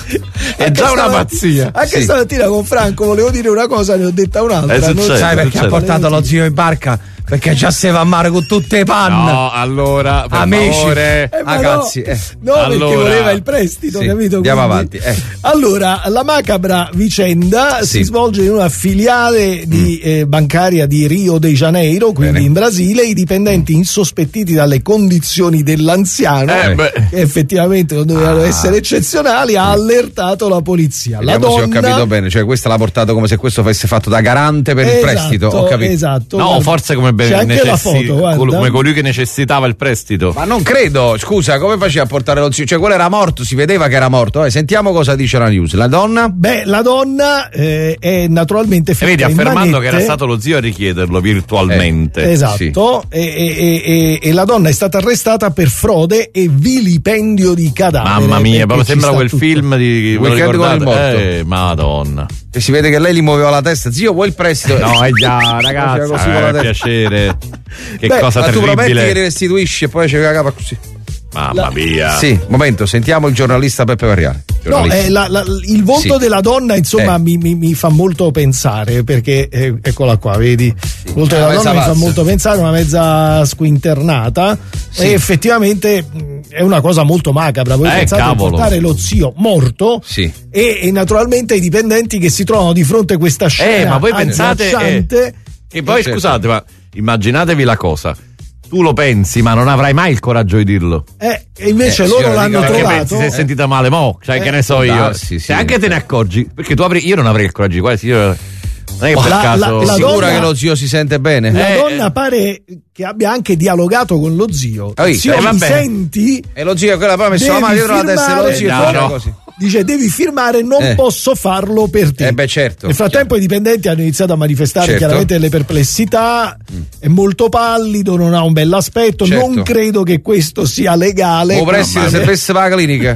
È già una pazzia. Anche sì. stamattina con Franco volevo dire una cosa, ne ho detta un'altra. Eh, succede, non sai perché succede. ha portato lo zio in barca? Perché già se va a mare con tutte le panne. No, allora, per amici, favore. Eh, ragazzi, no, eh. no allora, perché voleva il prestito, sì, capito? Andiamo Quindi, avanti. Eh. Allora, la macabra vicenda sì. si svolge in una filiale di, mm. eh, bancaria di Rio de Janeiro, quindi Bene. in Brasile. I dipendenti insospettiti dalle condizioni dell'anziano, eh, che effettivamente non dovevano ah. essere eccezionali, ha allertato la polizia. Vediamo la donna... se ho capito bene, cioè questa l'ha portato come se questo fosse fatto da garante per esatto, il prestito. Ho capito. Esatto. No, guarda, forse come c'è anche necessi- la foto, guarda. come colui che necessitava il prestito. Ma non credo, scusa, come faceva a portare lo zio? Cioè, quello era morto, si vedeva che era morto. Eh, sentiamo cosa dice la news. La donna? Beh, la donna eh, è naturalmente e vedi, affermando che era stato lo zio a richiederlo virtualmente. Eh, esatto, sì. e, e, e, e la donna è stata arrestata per frode e vilipendio di cadavere. Mamma mia, proprio sembra quel tutto. film di Weekend con il morto. Eh, Madonna. E si vede che lei gli muoveva la testa. Zio, vuoi il prestito? No, è già, ragazzi, così eh, con piacere. Che Beh, cosa ma terribile. Tu prometti che li restituisci e poi c'è la capa così. Mamma la... mia. Sì, momento, sentiamo il giornalista Peppe Variale. No, eh, la, la, il volto sì. della donna, insomma, eh. mi, mi, mi fa molto pensare, perché eh, eccola qua, vedi? Il volto della donna mi fa molto pensare, una mezza squinternata, sì. e effettivamente mh, è una cosa molto macabra. Voi eh, pensate cavolo. di portare lo zio morto sì. e, e naturalmente i dipendenti che si trovano di fronte a questa scena eh, ma voi pensate eh, e poi certo. scusate, ma immaginatevi la cosa. Tu lo pensi, ma non avrai mai il coraggio di dirlo. Eh, e invece eh, loro l'hanno perché trovato. Pensi, si è sentita male, mo, cioè eh, che ne so io. Darsi, sì, se anche te ne accorgi, perché tu avrei, io non avrei il coraggio di quasi. Io, non è che per la, caso. La, la sicura donna, che lo zio si sente bene? La eh, donna eh. pare che abbia anche dialogato con lo zio. Oh, zio, eh, mi senti? E lo zio, quella poi ha messo la mano dietro la testa e lo zio no, no. così. Dice devi firmare, non eh. posso farlo per te. Eh beh, certo. Nel frattempo certo. i dipendenti hanno iniziato a manifestare certo. chiaramente delle perplessità, mm. è molto pallido, non ha un bell'aspetto, certo. non credo che questo sia legale. Può essere se avesse la clinica.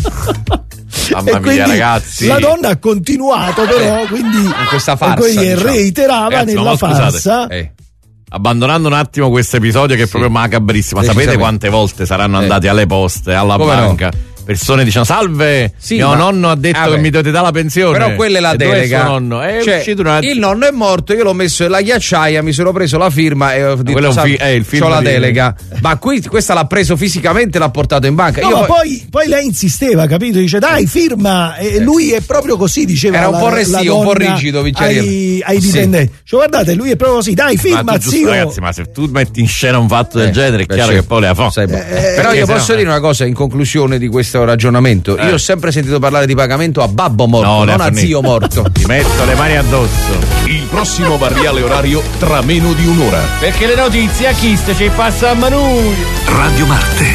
Mamma mia, ragazzi. La donna ha continuato però, eh. quindi in questa farsa, diciamo. reiterava Ragazzi, nella no, farsa. Eh. Abbandonando un attimo questo episodio che è sì. proprio macabrissimo, ma sapete quante volte saranno andati eh. alle poste, alla Come banca? No? Persone dicono salve, sì, mio ma... nonno ha detto ah, che beh. mi dovete dare la pensione. Però quella è la e delega. Nonno? È cioè, una... il nonno è morto, io l'ho messo nella ghiacciaia, mi sono preso la firma e ho detto fi- è il film c'ho la di... delega. Ma qui questa l'ha preso fisicamente e l'ha portato in banca. No, io ma poi... Poi, poi lei insisteva, capito? Dice dai firma, e lui è proprio così, diceva. Era un po' la, restio, la un po' rigido ai, ai dipendenti. Sì. Cioè, guardate, lui è proprio così, dai firma, ma tu, zio. Ragazzi, ma se tu metti in scena un fatto del eh, genere è chiaro certo. che poi le fa. Eh, Però io posso no, dire una cosa in conclusione di questo ragionamento. Eh. Io ho sempre sentito parlare di pagamento a babbo morto, no, non a zio morto. Ti metto le mani addosso. Il prossimo variale orario tra meno di un'ora. Perché le notizie a chi ci passa a Manui. Radio Marte.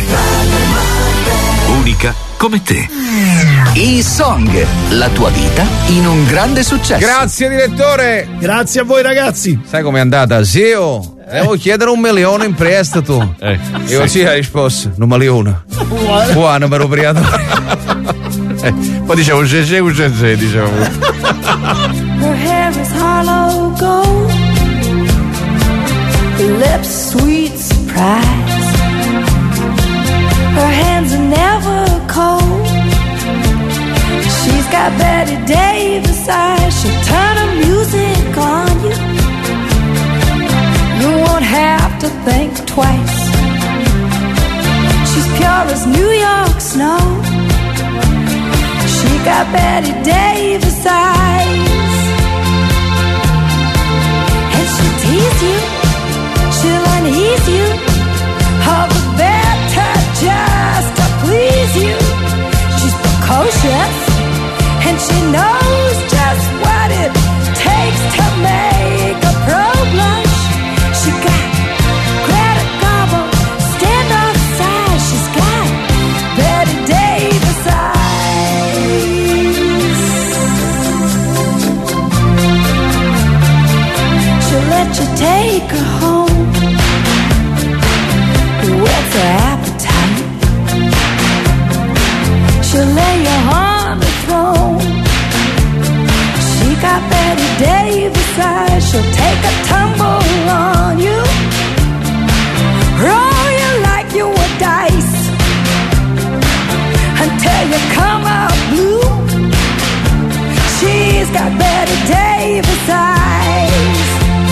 Unica come te. I Song, la tua vita in un grande successo. Grazie direttore. Grazie a voi ragazzi. Sai com'è andata? Zio, eh. devo chiedere un milione in prestito. Eh, e così ha risposto, un milione. Buono per operatore. eh, poi dicevo Gege un Gege, dicevo. Her hair is hollow gold, her lips sweet surprise, her hands are never cold, she's got Betty Davis eyes, she'll turn her music on you, you won't have to think twice. pure as New York snow. She got Betty Davis eyes, and she'll tease you, she'll unease you, all the better just to please you. She's precocious, and she knows just what it takes to make a pro blush. She got Greta Garbo, standoff size. She's got Betty Davis eyes. She'll let you take her home, whet's her appetite. She'll lay you on the throne. She got Betty Davis eyes. She'll take a tumble on you, roll you like you were dice, until you come out blue. She's got Betty Davis eyes.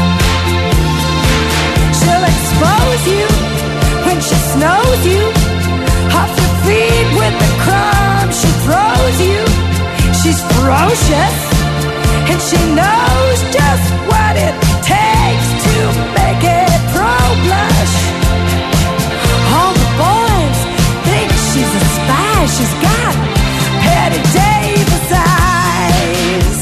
She'll expose you when she snows you, off your feet with the crumbs she throws you. She's ferocious, and she knows just what it takes to make it pro blush. All the boys think she's a spy. She's got Betty Davis eyes.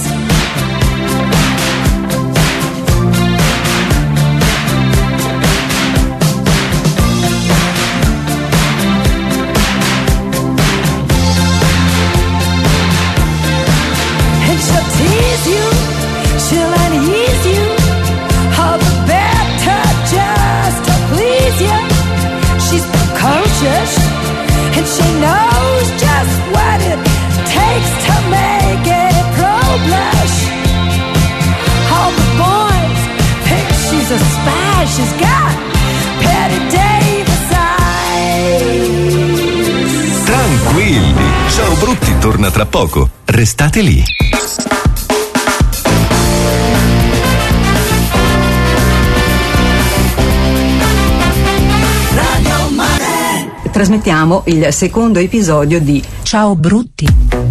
And she'll tease you, she'll unease you, all the better just to please you. She's precocious, and she knows just what it takes to make it pro blush. All the boys think she's a spy. She's got Betty Davis eyes. Tranquilli, Ciao Brutti torna tra poco. Restate lì. Trasmettiamo il secondo episodio di Ciao Brutti.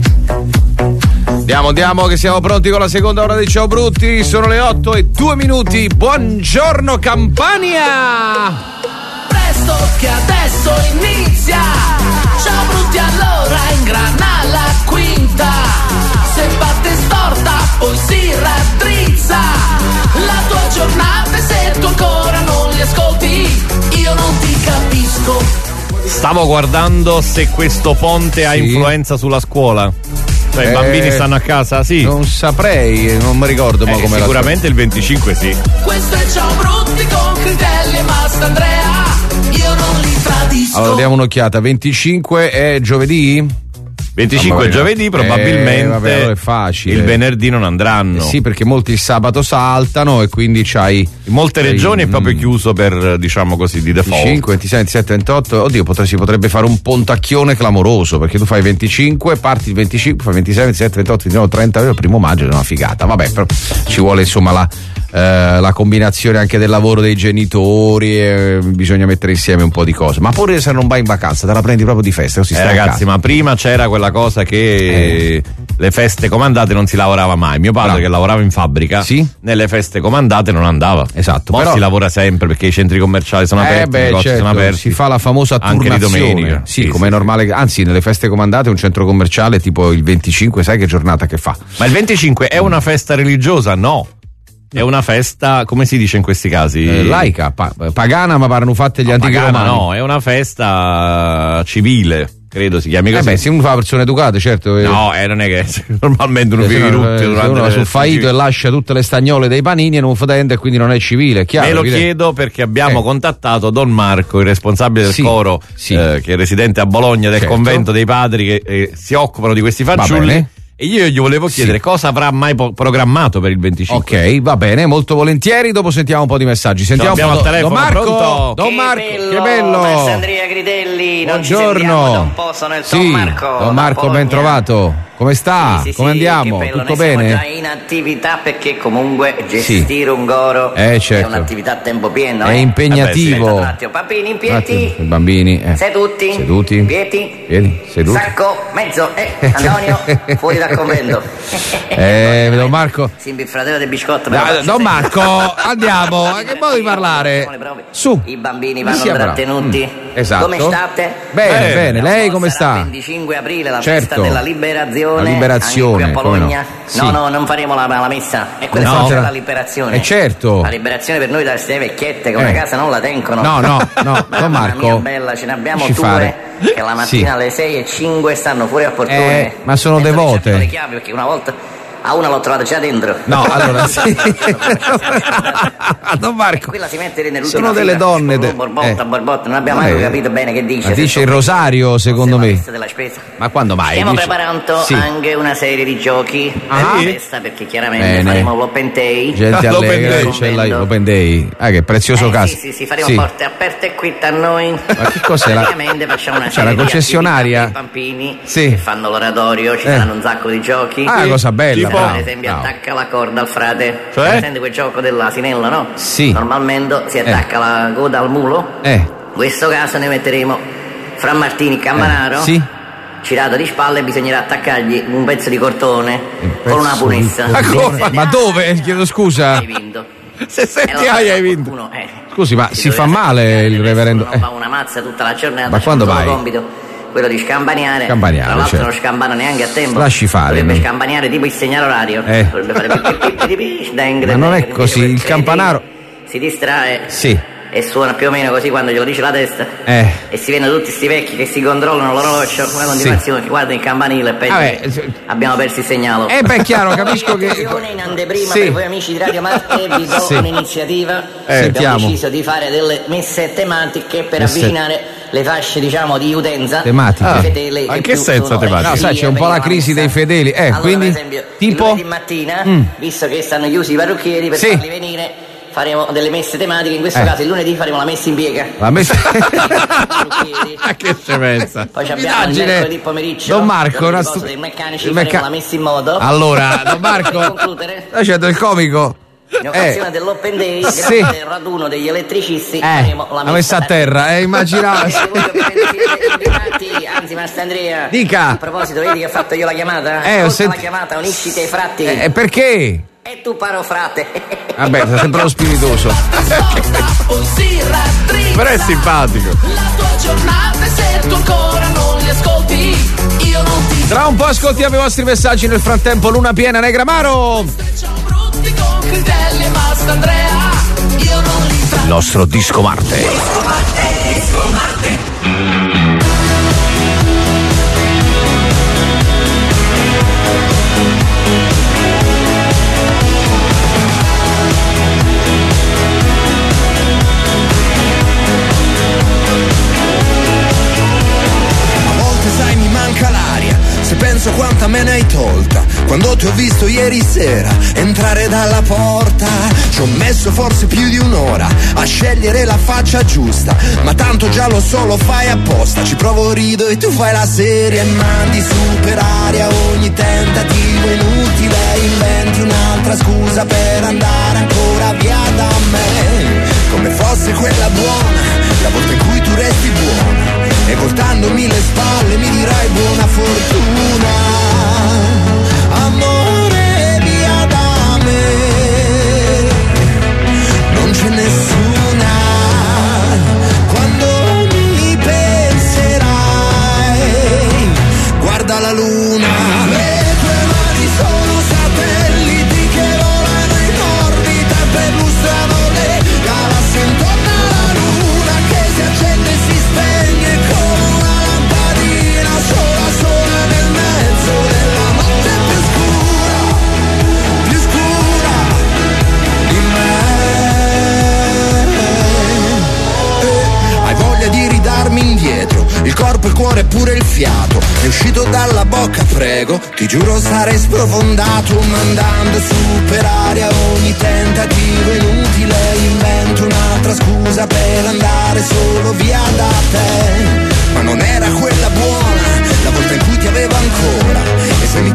Andiamo, andiamo che siamo pronti con la seconda ora di Ciao Brutti. Sono le otto e due minuti. Buongiorno Campania! Presto che adesso inizia. Ciao Brutti, allora ingrana la quinta. Se batte storta poi si raddrizza la tua giornata, e se tu ancora non li ascolti io non ti capisco. Stavo guardando se questo ponte ha Sì. influenza sulla scuola. Cioè, Eh, i bambini stanno a casa, sì. Non saprei, non mi ricordo, ma Eh, come sicuramente il venticinque sì. Questo è Ciao Brutti con Critelli e Mastandrea. Io non li tradisco. Allora diamo un'occhiata. venticinque è giovedì? venticinque Ah, giovedì, probabilmente. Eh, vabbè, allora è facile. Il venerdì non andranno. Eh sì, perché molti il sabato saltano e quindi c'hai. In molte c'hai, regioni è proprio mm, chiuso per, diciamo così, di default. venticinque, ventisei, ventisette, ventotto. Oddio, potre- si potrebbe fare un pontacchione clamoroso, perché tu fai venticinque, parti il venticinque, fai ventisei, ventisette, ventotto, ventinove, trenta, il primo maggio è una figata. Vabbè, però ci vuole insomma la, eh, la combinazione anche del lavoro dei genitori, eh, bisogna mettere insieme un po' di cose. Ma pure se non vai in vacanza, te la prendi proprio di festa, così Eh, stai a ragazzi, casa. ma prima c'era quella cosa che eh. le feste comandate non si lavorava mai. Mio padre, Bravo. che lavorava in fabbrica, Sì. nelle feste comandate non andava. Esatto, Ora però- si lavora sempre perché i centri commerciali sono Eh aperti, i beh, negozi certo, sono aperti. si fa la famosa anche di turnazione. domenica. Sì, Sì, come sì, è normale, anzi nelle feste comandate un centro commerciale tipo il venticinque, sai che giornata che fa? Ma il venticinque è una festa religiosa? No. È una festa, come si dice in questi casi? Eh, laica, pa- pagana, ma parlano fatte gli No, antichi pagana romani. no, è una festa civile, credo si chiami Eh così. beh, se uno fa persone educate, certo. eh. No, eh, non è che normalmente uno Eh, fi se no, rutti eh, se durante uno va le sul feste faito civili. e lascia tutte le stagnole dei panini e non fotente e quindi non è civile, è chiaro. Me lo evidente. chiedo perché abbiamo Eh. contattato Don Marco, il responsabile del Sì, coro, sì. eh, che è residente a Bologna, del Certo. convento dei padri che eh, si occupano di questi fanciulli. bene. E io gli volevo chiedere Sì. cosa avrà mai po- programmato per il venticinque. Ok, va bene, molto volentieri. Dopo sentiamo un po' di messaggi. Sentiamo abbiamo un po' al telefono, Don Marco. pronto? Don Che Marco, bello, che bello. Alessandria Gridelli, non ci Buongiorno. sentiamo da un po', sono il Sì, Don Marco. Don da Marco, ben Bologna. trovato. come sta? Sì, sì, come sì, andiamo? che bello, Tutto noi bene? siamo già in attività perché comunque gestire un coro Eh, certo. è un'attività a tempo pieno. È eh. impegnativo. Aspetta un attimo, bambini in piedi. I bambini. Eh. Seduti. Seduti. Piedi. Piedi. Seduti. Sacco, mezzo. Eh, Antonio, fuori dal convento. Eh, Don Marco. Simbi il fratello del biscotto. Da- però- Don Marco, andiamo. A che modo di parlare? Su. I bambini Mi vanno sia bravo. trattenuti. Mm, esatto. Come state? Bene, bene. Lei come sta? venticinque aprile, la Certo. festa della liberazione. La liberazione, anche qui a come no. Bologna. Sì. No, no, non faremo la, la messa. E quella No. è la liberazione. Eh, certo. La liberazione per noi da queste vecchiette che Eh. una casa non la tengono. No, no, no, Don Mamma Marco. mia bella, ce ne abbiamo Lasci due fare. che la mattina Sì. alle sei e cinque stanno fuori a portone. Eh, ma sono Senza che devote. cercano le chiavi, perché una volta a una l'ho trovata già dentro. No, allora sì. Don Marco. Quella si mette nell'ultima Sono delle fila, donne. con de- borbotta, eh. borbotta, non abbiamo Eh. mai capito bene che dice. Ma se dice il sono- rosario, secondo me. lista della spesa. Ma quando mai? Stiamo Dice- preparando Sì. anche una serie di giochi Ah. per la festa, perché chiaramente Bene. faremo l'open day. Gente L'open allegra, day. c'è la- l'open day. Ah, che prezioso Eh, caso. Sì, sì, sì, faremo Sì. porte aperte qui da noi. Ma che cos'è la- Praticamente facciamo una C'è serie la concessionaria? di attività per i bambini Sì. che fanno l'oratorio, ci Eh. saranno un sacco di giochi. Ah, una cosa bella, Tipo, bravo, per esempio, bravo. attacca la corda al frate. Cioè? Presente quel gioco dell'asinella, no? Sì. Normalmente si attacca la coda al mulo. Eh. In questo caso ne metteremo Fra Martini Campanaro. Eh, sì. Girato di spalle, bisognerà attaccargli un pezzo di cortone con una punessa. Ma come? Ma dove? Chiedo scusa. Hai vinto. Se senti Eh, lo hai, so, hai vinto. qualcuno, eh, Scusi, ma si si fa doveva male il reverendo? non Eh. fa una mazza tutta la giornata. Ma c'è quando un solo vai? compito, quello di scampaniare. Scampaniare, Tra l'altro certo. non scampano neanche a tempo. Lasci fare, Dovrebbe no? scampaniare tipo il segnale orario. Eh. Dovrebbe fare pi- pi- pi- pi- pi- deng, Ma deng, non è deng, così, deng, il deng, campanaro- si distrae. Sì. E suona più o meno così quando glielo dice la testa. Eh. E si vedono tutti sti vecchi che si controllano l'orologio, una continuazione, che guardano il campanile e pensano Vabbè, che abbiamo perso il segnale. Eh, beh, chiaro, capisco che- In anteprima Sì. per voi amici di Radio Marte vi do Sì. un'iniziativa. Eh, Abbiamo sentiamo. deciso di fare delle messe tematiche per Messe- avvicinare le fasce, diciamo, di utenza. Tematiche. i fedeli Ma che in che più senso sono tematiche? No, sai, c'è un po' la crisi dei fedeli. Eh, allora, quindi, per esempio, tipo? il lunedì mattina, Mm. visto che stanno chiusi i parrucchieri, per Sì. farli venire faremo delle messe tematiche. In questo Eh. caso il lunedì faremo la messa in piega. La messa. Che scemenza. Poi ci abbiamo il Stupidaggine. mercoledì pomeriggio. Don Marco, giorno una di stu- riposo dei meccanici, il faremo mecca- la messa in moto. Allora, Don Marco, Per concludere, là c'è del comico. in occasione dell'Open Day, sì. grazie al raduno degli elettricisti, Eh, faremo la la messa messa a terra, eh, immaginavo. Anzi, Mastandrea, Dica. a proposito, vedi che ho fatto io la chiamata? Eh, ho Ascolta senti- la chiamata, unisciti ai fratti. Eh, perché? E tu paro frate. Vabbè, sei sempre lo spiritoso. Però è simpatico. La tua giornata, se tu ancora non li ascolti, io non ti Tra un po' ascoltiamo i vostri messaggi, nel frattempo Luna piena Negramaro. brutti con Critelli e Mastandrea, io non li Il nostro disco Marte. A volte sai mi manca l'aria, se penso quanta me ne hai tolta. Quando ti ho visto ieri sera entrare dalla porta, ci ho messo forse più di un'ora a scegliere la faccia giusta, ma tanto già lo so, lo fai apposta. Ci provo, rido e tu fai la serie e mandi su per aria ogni tentativo inutile. Inventi un'altra scusa per andare ancora via da me, come fosse quella buona, la volta in cui tu resti buona. E voltandomi le spalle mi dirai buona fortuna. Amore via da me, non c'è nessuna. Quando mi penserai, guarda la luna. Le tue mani sono satelliti che volano in orbita e perlustrano le galassie intorno alla luna, che si accende e si spegne come una lampadina sola sola nel mezzo della notte più scura, più scura di me. Eh, hai voglia di ridarmi indietro il corpo, il cuore e pure il fiato. È uscito dalla bocca, prego, ti giuro sarei sprofondato, mandando su per aria ogni tentativo inutile. Invento un'altra scusa per andare solo via da te, ma non era quella buona, la volta in cui ti avevo ancora. E se mi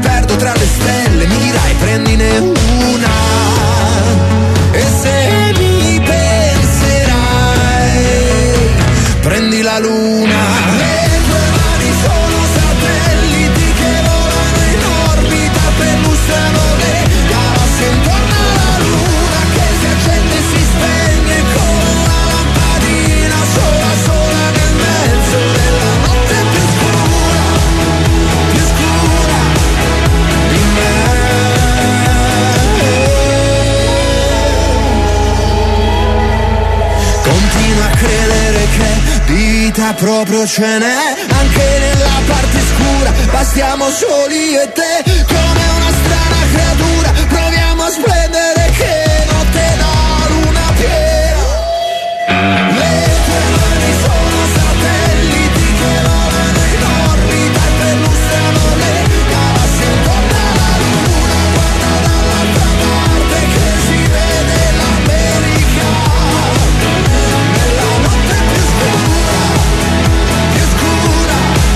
ma proprio ce n'è. Anche nella parte scura bastiamo soli io e te. Come una strana creatura proviamo a splendere che notte la luna piena. Le tue mani sono satelliti che volano in orbita e perlustrano le galassie intorno alla luna. Guarda dall'altra parte che si vede l'America. Nella notte più scura, più scura,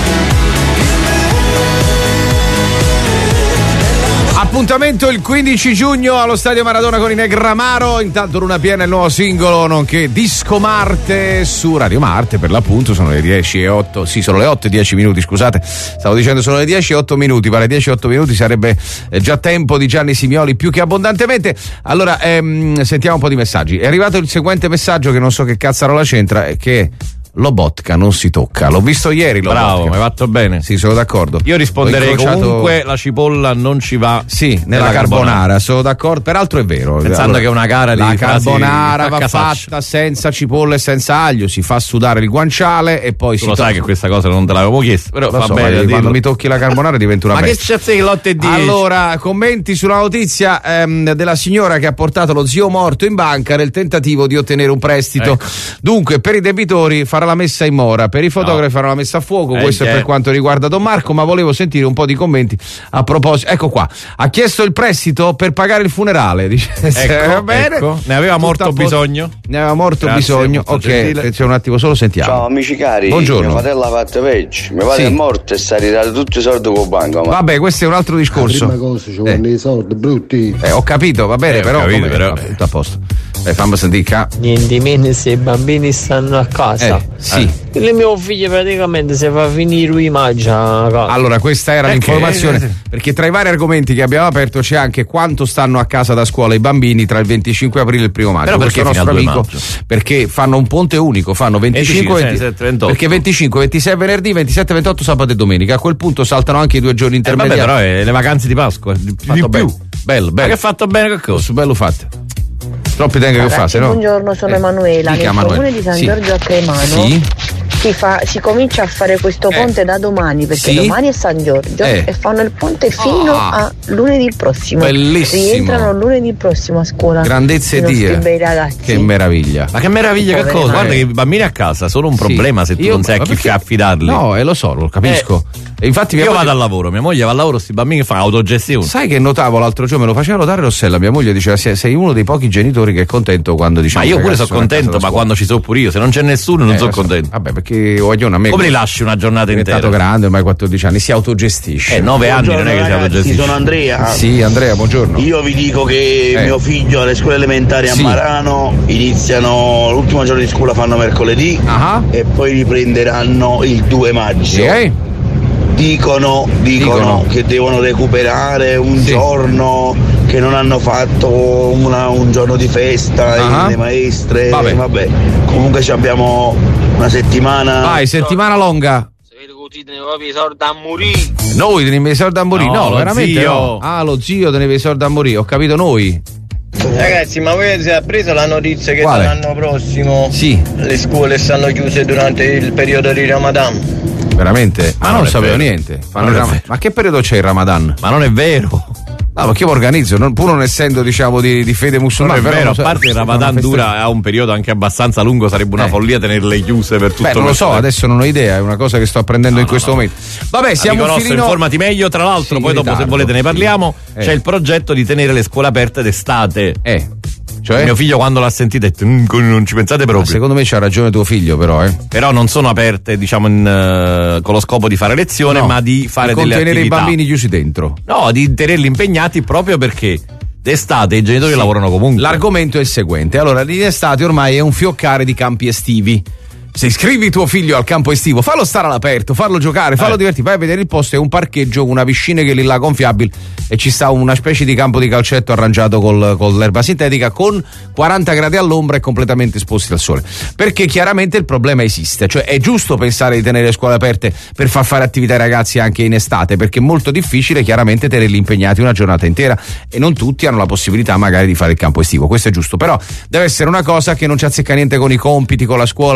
Appuntamento il quindici giugno allo Stadio Maradona con i Negramaro. Intanto Luna Piena è il nuovo singolo, nonché Disco Marte su Radio Marte, per l'appunto. Sono le dieci e otto, sì, sono le otto e dieci minuti, scusate. Stavo dicendo sono le dieci e otto minuti, ma le dieci e otto minuti sarebbe eh, già tempo di Gianni Simioli più che abbondantemente. Allora, ehm, sentiamo un po' di messaggi. È arrivato il seguente messaggio che non so che cazzarola c'entra, eh, che Lobotka non si tocca. L'ho visto ieri. Lobotka. Bravo, mi hai fatto bene. Sì, sono d'accordo. Io risponderei incrociato... comunque la cipolla non ci va. Sì, nella, nella carbonara. carbonara, sono d'accordo. Peraltro è vero. Pensando allora, che è una gara di la carbonara va casaccia. fatta senza cipolla e senza aglio, si fa sudare il guanciale e poi tu si lo to- sai che questa cosa non te l'avevo chiesto, però lo va so, bene. Quando mi tocchi la carbonara divento una ma bestia. che c'è lotte e dieci? Allora, commenti sulla notizia ehm, della signora che ha portato lo zio morto in banca nel tentativo di ottenere un prestito. Ecco. Dunque, per i debitori farà la messa in mora, per i fotografi farà la messa a fuoco. Eh, Questo che... è per quanto riguarda Don Marco, ma volevo sentire un po' di commenti a proposito. Ecco qua, ha chiesto il prestito per pagare il funerale, dice. Ecco, va bene. Ecco. Ne aveva morto bisogno? Ne aveva morto Grazie, bisogno. Ok, gentile. c'è un attimo solo, sentiamo. Ciao amici cari, buongiorno. mio fratello ha fatto peggio, mio padre Sì. è morto e sta ritirato tutti i soldi con il banco. Ma... Vabbè, questo è un altro discorso. La prima cosa, ci vogliono i soldi brutti. Eh, ho capito, va bene, Eh, ho però, capito, come- però. va, tutto a posto. Eh, fammi sentire ca- Niente meno se i bambini stanno a casa. Eh, sì. Il mio figlio praticamente si fa finire lui mangia a casa. Allora, questa era Perché? l'informazione, perché tra i vari argomenti che abbiamo aperto c'è anche quanto stanno a casa da scuola i bambini tra il venticinque aprile e il primo maggio. Però perché Questo fino al nostro due amico, maggio? perché fanno un ponte unico, fanno venticinque, venticinque, venti ventotto. perché venticinque, ventisei venerdì, ventisette, ventotto sabato e domenica. A quel punto saltano anche i due giorni Eh, vabbè, intermediari. però è le vacanze di Pasqua. Di, di Fatto più. bello, bello, Ma bello. che ha fatto bene che cosa? Bello fatto. Troppi tempi che Ragazzi, fa, se no. buongiorno, sono Eh, Emanuela. dica, Nel Emanuela. comune di San Sì. Giorgio a Cremano Sì. si, fa, si comincia a fare questo Eh. ponte da domani, perché Sì. domani è San Giorgio Eh. e fanno il ponte fino Ah. a lunedì prossimo. Bellissimo. Rientrano lunedì prossimo a scuola. Grandezze I nostri Dio. bei ragazzi. Che meraviglia. Ma che meraviglia, che Poveri cosa? mani. Guarda che i bambini a casa sono un problema Sì. se tu Io- non sai a ma chi perché- affidarli. No, e lo so, lo capisco. E infatti mia Io moglie- vado al lavoro, mia moglie va al lavoro, sti bambini che fanno autogestione. Sai che notavo l'altro giorno, me lo faceva notare Rossella, mia moglie diceva sei, sei uno dei pochi genitori che è contento quando diciamo. Ma io i pure ragazzi sono sono a casa contento, da ma scuola. quando ci sono pure io, se non c'è nessuno non Eh, sono lo so. contento. Vabbè, perché Guaglione a me Come li lasci una giornata è diventato intera? grande, ormai quattordici anni, si autogestisce. Eh, nove anni non è che si Buongiorno, autogestisce. ragazzi, sono Andrea. Sì, Andrea, buongiorno. Io vi dico che Eh. mio figlio alle scuole elementari a Sì. Marano iniziano l'ultimo giorno di scuola, fanno mercoledì Ah. e poi riprenderanno il due maggio. Sì. Dicono, dicono, Dicono. che devono recuperare un Sì. giorno, che non hanno fatto una- un giorno di festa, Ah. le maestre. Vabbè. Vabbè. Comunque ci abbiamo una settimana. Vai, settimana longa. Noi teneva i soldi a morire. No, No, lo veramente zio. no. Ah, lo zio teneva i soldi a morire, ho capito noi. Ragazzi, ma voi avete preso la notizia che Quale? l'anno prossimo Sì. le scuole stanno chiuse durante il periodo di Ramadan? Veramente? Ma Ma non, non è sapevo vero. niente. Fanno Non il è Ram- vero. Ma che periodo c'è il Ramadan? Ma non è vero. No, perché io mi organizzo, non- pur non essendo diciamo di, di fede Non musulmana. è però vero, a non so- parte il è una Ramadan festa- dura a un periodo anche abbastanza lungo, sarebbe una Eh. follia tenerle chiuse per tutto Beh, non lo questo so, tempo. adesso non ho idea, è una cosa che sto apprendendo No, in no, questo no. momento. Vabbè, siamo Amico un nostro, filino... informati meglio, tra l'altro, Sì, poi in dopo se ritardo, volete ne sì. parliamo. Eh. C'è il progetto di tenere le scuole aperte d'estate. Eh, cioè? Mio figlio quando l'ha sentito ha detto "Mm, non ci pensate Ma proprio. secondo me c'ha ragione tuo figlio, però, eh. Però non sono aperte, diciamo, in, eh, con lo scopo di fare lezione, No, ma di fare di delle contenere attività. i bambini chiusi dentro. No, di tenerli impegnati proprio perché d'estate i genitori Sì. lavorano comunque. L'argomento è il seguente. Allora, l'estate ormai è un fioccare di campi estivi. Se iscrivi tuo figlio al campo estivo, fallo stare all'aperto, farlo giocare, fallo Eh. divertire, vai a vedere il posto, è un parcheggio, una piscina che è lì là gonfiabile e ci sta una specie di campo di calcetto arrangiato col, con l'erba sintetica con quaranta gradi all'ombra e completamente esposti al sole. Perché chiaramente il problema esiste, cioè è giusto pensare di tenere le scuole aperte per far fare attività ai ragazzi anche in estate, perché è molto difficile chiaramente tenerli impegnati una giornata intera e non tutti hanno la possibilità magari di fare il campo estivo, questo è giusto, però deve essere una cosa che non ci azzecca niente con i compiti, con la scuola, con le lezioni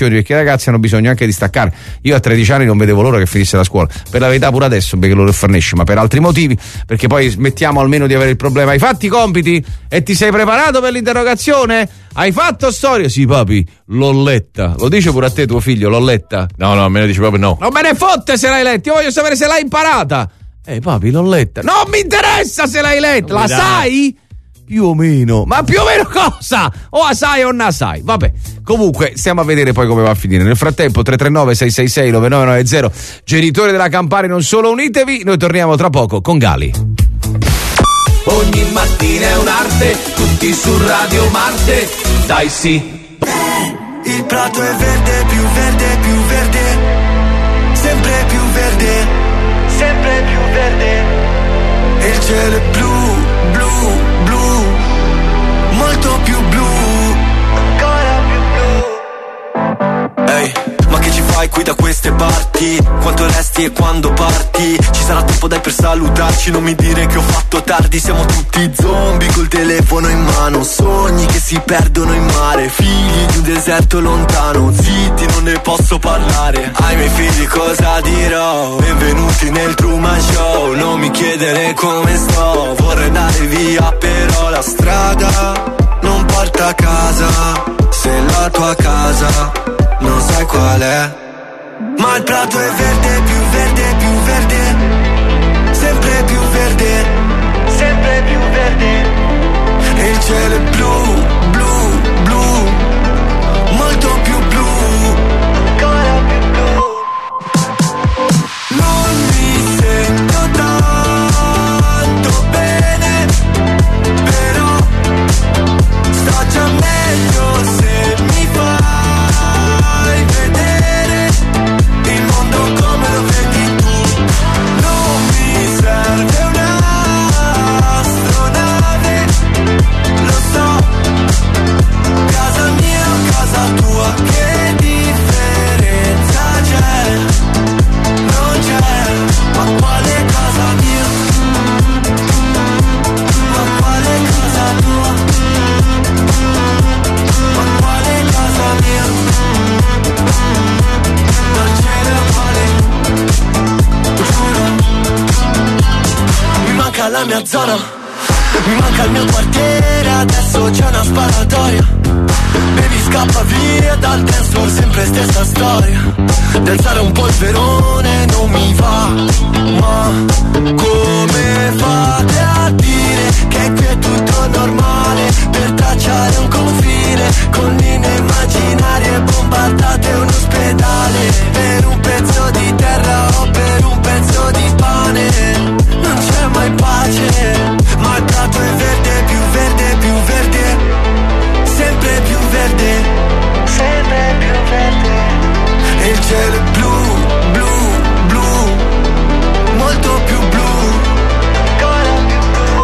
condizioni, perché i ragazzi hanno bisogno anche di staccare. Io a tredici anni non vedevo l'ora che finisse la scuola, per la verità pure adesso perché lo farnesce, ma per altri motivi, perché poi smettiamo almeno di avere il problema. Hai fatto i compiti e ti sei preparato per l'interrogazione? Hai fatto storia? Sì papi, l'ho letta. Lo dice pure a te tuo figlio, l'ho letta? No, no, me ne dice proprio no. Non me ne fotte se l'hai letta, io voglio sapere se l'hai imparata. Eh papi, l'ho letta. Non mi interessa se l'hai letta, la sai? Più o meno, ma più o meno cosa? O la sai o non la sai? Vabbè, comunque stiamo a vedere poi come va a finire. Nel frattempo tre tre nove sei sei sei nove nove nove zero, genitori della Campari non solo, unitevi. Noi torniamo tra poco con Gali. Ogni mattina è un'arte, tutti su Radio Marte, dai sì. Il prato è verde, più verde, più verde, sempre più verde, sempre più verde. E il cielo è blu, blu, blu, molto più blu, ancora più blu. Ehi, ma che ci fai qui da queste parti? Quanto resti e quando parti? Ci sarà tempo dai per salutarci, non mi dire che ho fatto tardi. Siamo tutti zombie col telefono in mano, sogni che si perdono in mare, figli di un deserto lontano, zitti non ne posso parlare. Ai miei figli cosa dirò? Benvenuti nel Truman Show, non mi chiedere come sto, vorrei andare via però la strada non porta a casa, se la tua casa non sai qual è. Ma il prato è verde, più verde, più verde, sempre più verde, sempre più verde. E il cielo è blu, blu, blu, molto più blu, ancora più blu. Non mi sento tanto bene, però sto già meglio se mi fai vedere il mondo come lo vedi tu. Non mi serve un'astronave, lo so, casa mia o casa tua, che differenza c'è? Non c'è, ma quale casa mia? Ma quale casa tua? Ma quale casa mia? Non ce ne vale, giuro. Mi manca la mia zona, mi manca il mio quartiere, adesso c'è una sparatoria. Baby scappa via dal dance floor, sempre stessa storia. Danzare un polverone non mi va, ma come fate a dire che qui è tutto normale? Per tracciare un confine con linee immaginarie, bombardate un ospedale per un pezzo di terra o per un pezzo di pane. Non c'è mai pace, ma il prato è verde, più verde, più verde, sempre più verde, sempre più verde. E il cielo è blu, blu, blu, molto più blu, ancora più blu.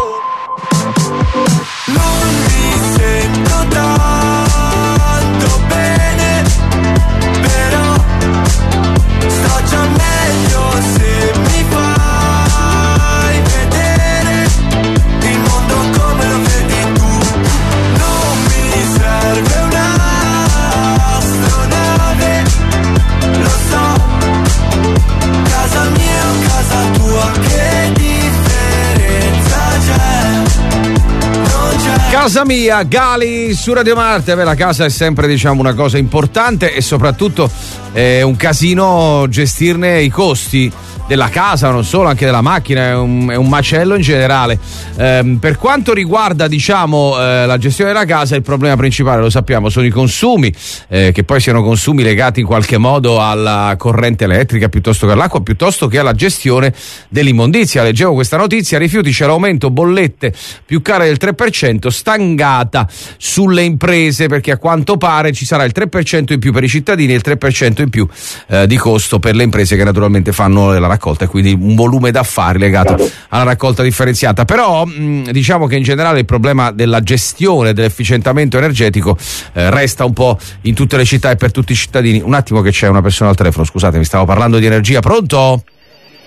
Non mi sento tanto bene, però sto già meglio se mi fai vedere il mondo come lo vedi tu. Non mi serve un'astronave, lo so, casa mia o casa tua, che differenza c'è? Non c'è. Casa mia, Gali su Radio Marte. Beh, la casa è sempre, diciamo, una cosa importante e soprattutto è un casino gestirne i costi della casa, non solo, anche della macchina, è un, è un macello in generale. Eh, per quanto riguarda, diciamo, eh, la gestione della casa, il problema principale, lo sappiamo, sono i consumi, eh, che poi siano consumi legati in qualche modo alla corrente elettrica piuttosto che all'acqua, piuttosto che alla gestione dell'immondizia. Leggevo questa notizia: rifiuti, c'è l'aumento, bollette più care del tre per cento, stangata sulle imprese, perché a quanto pare ci sarà il tre per cento in più per i cittadini e il tre per cento in più eh, di costo per le imprese che naturalmente fanno la raccolta, e quindi un volume d'affari legato alla raccolta differenziata. Però mh, diciamo che in generale il problema della gestione, dell'efficientamento energetico eh, resta un po' in tutte le città e per tutti i cittadini. Un attimo che c'è una persona al telefono, scusate, mi stavo parlando di energia. Pronto?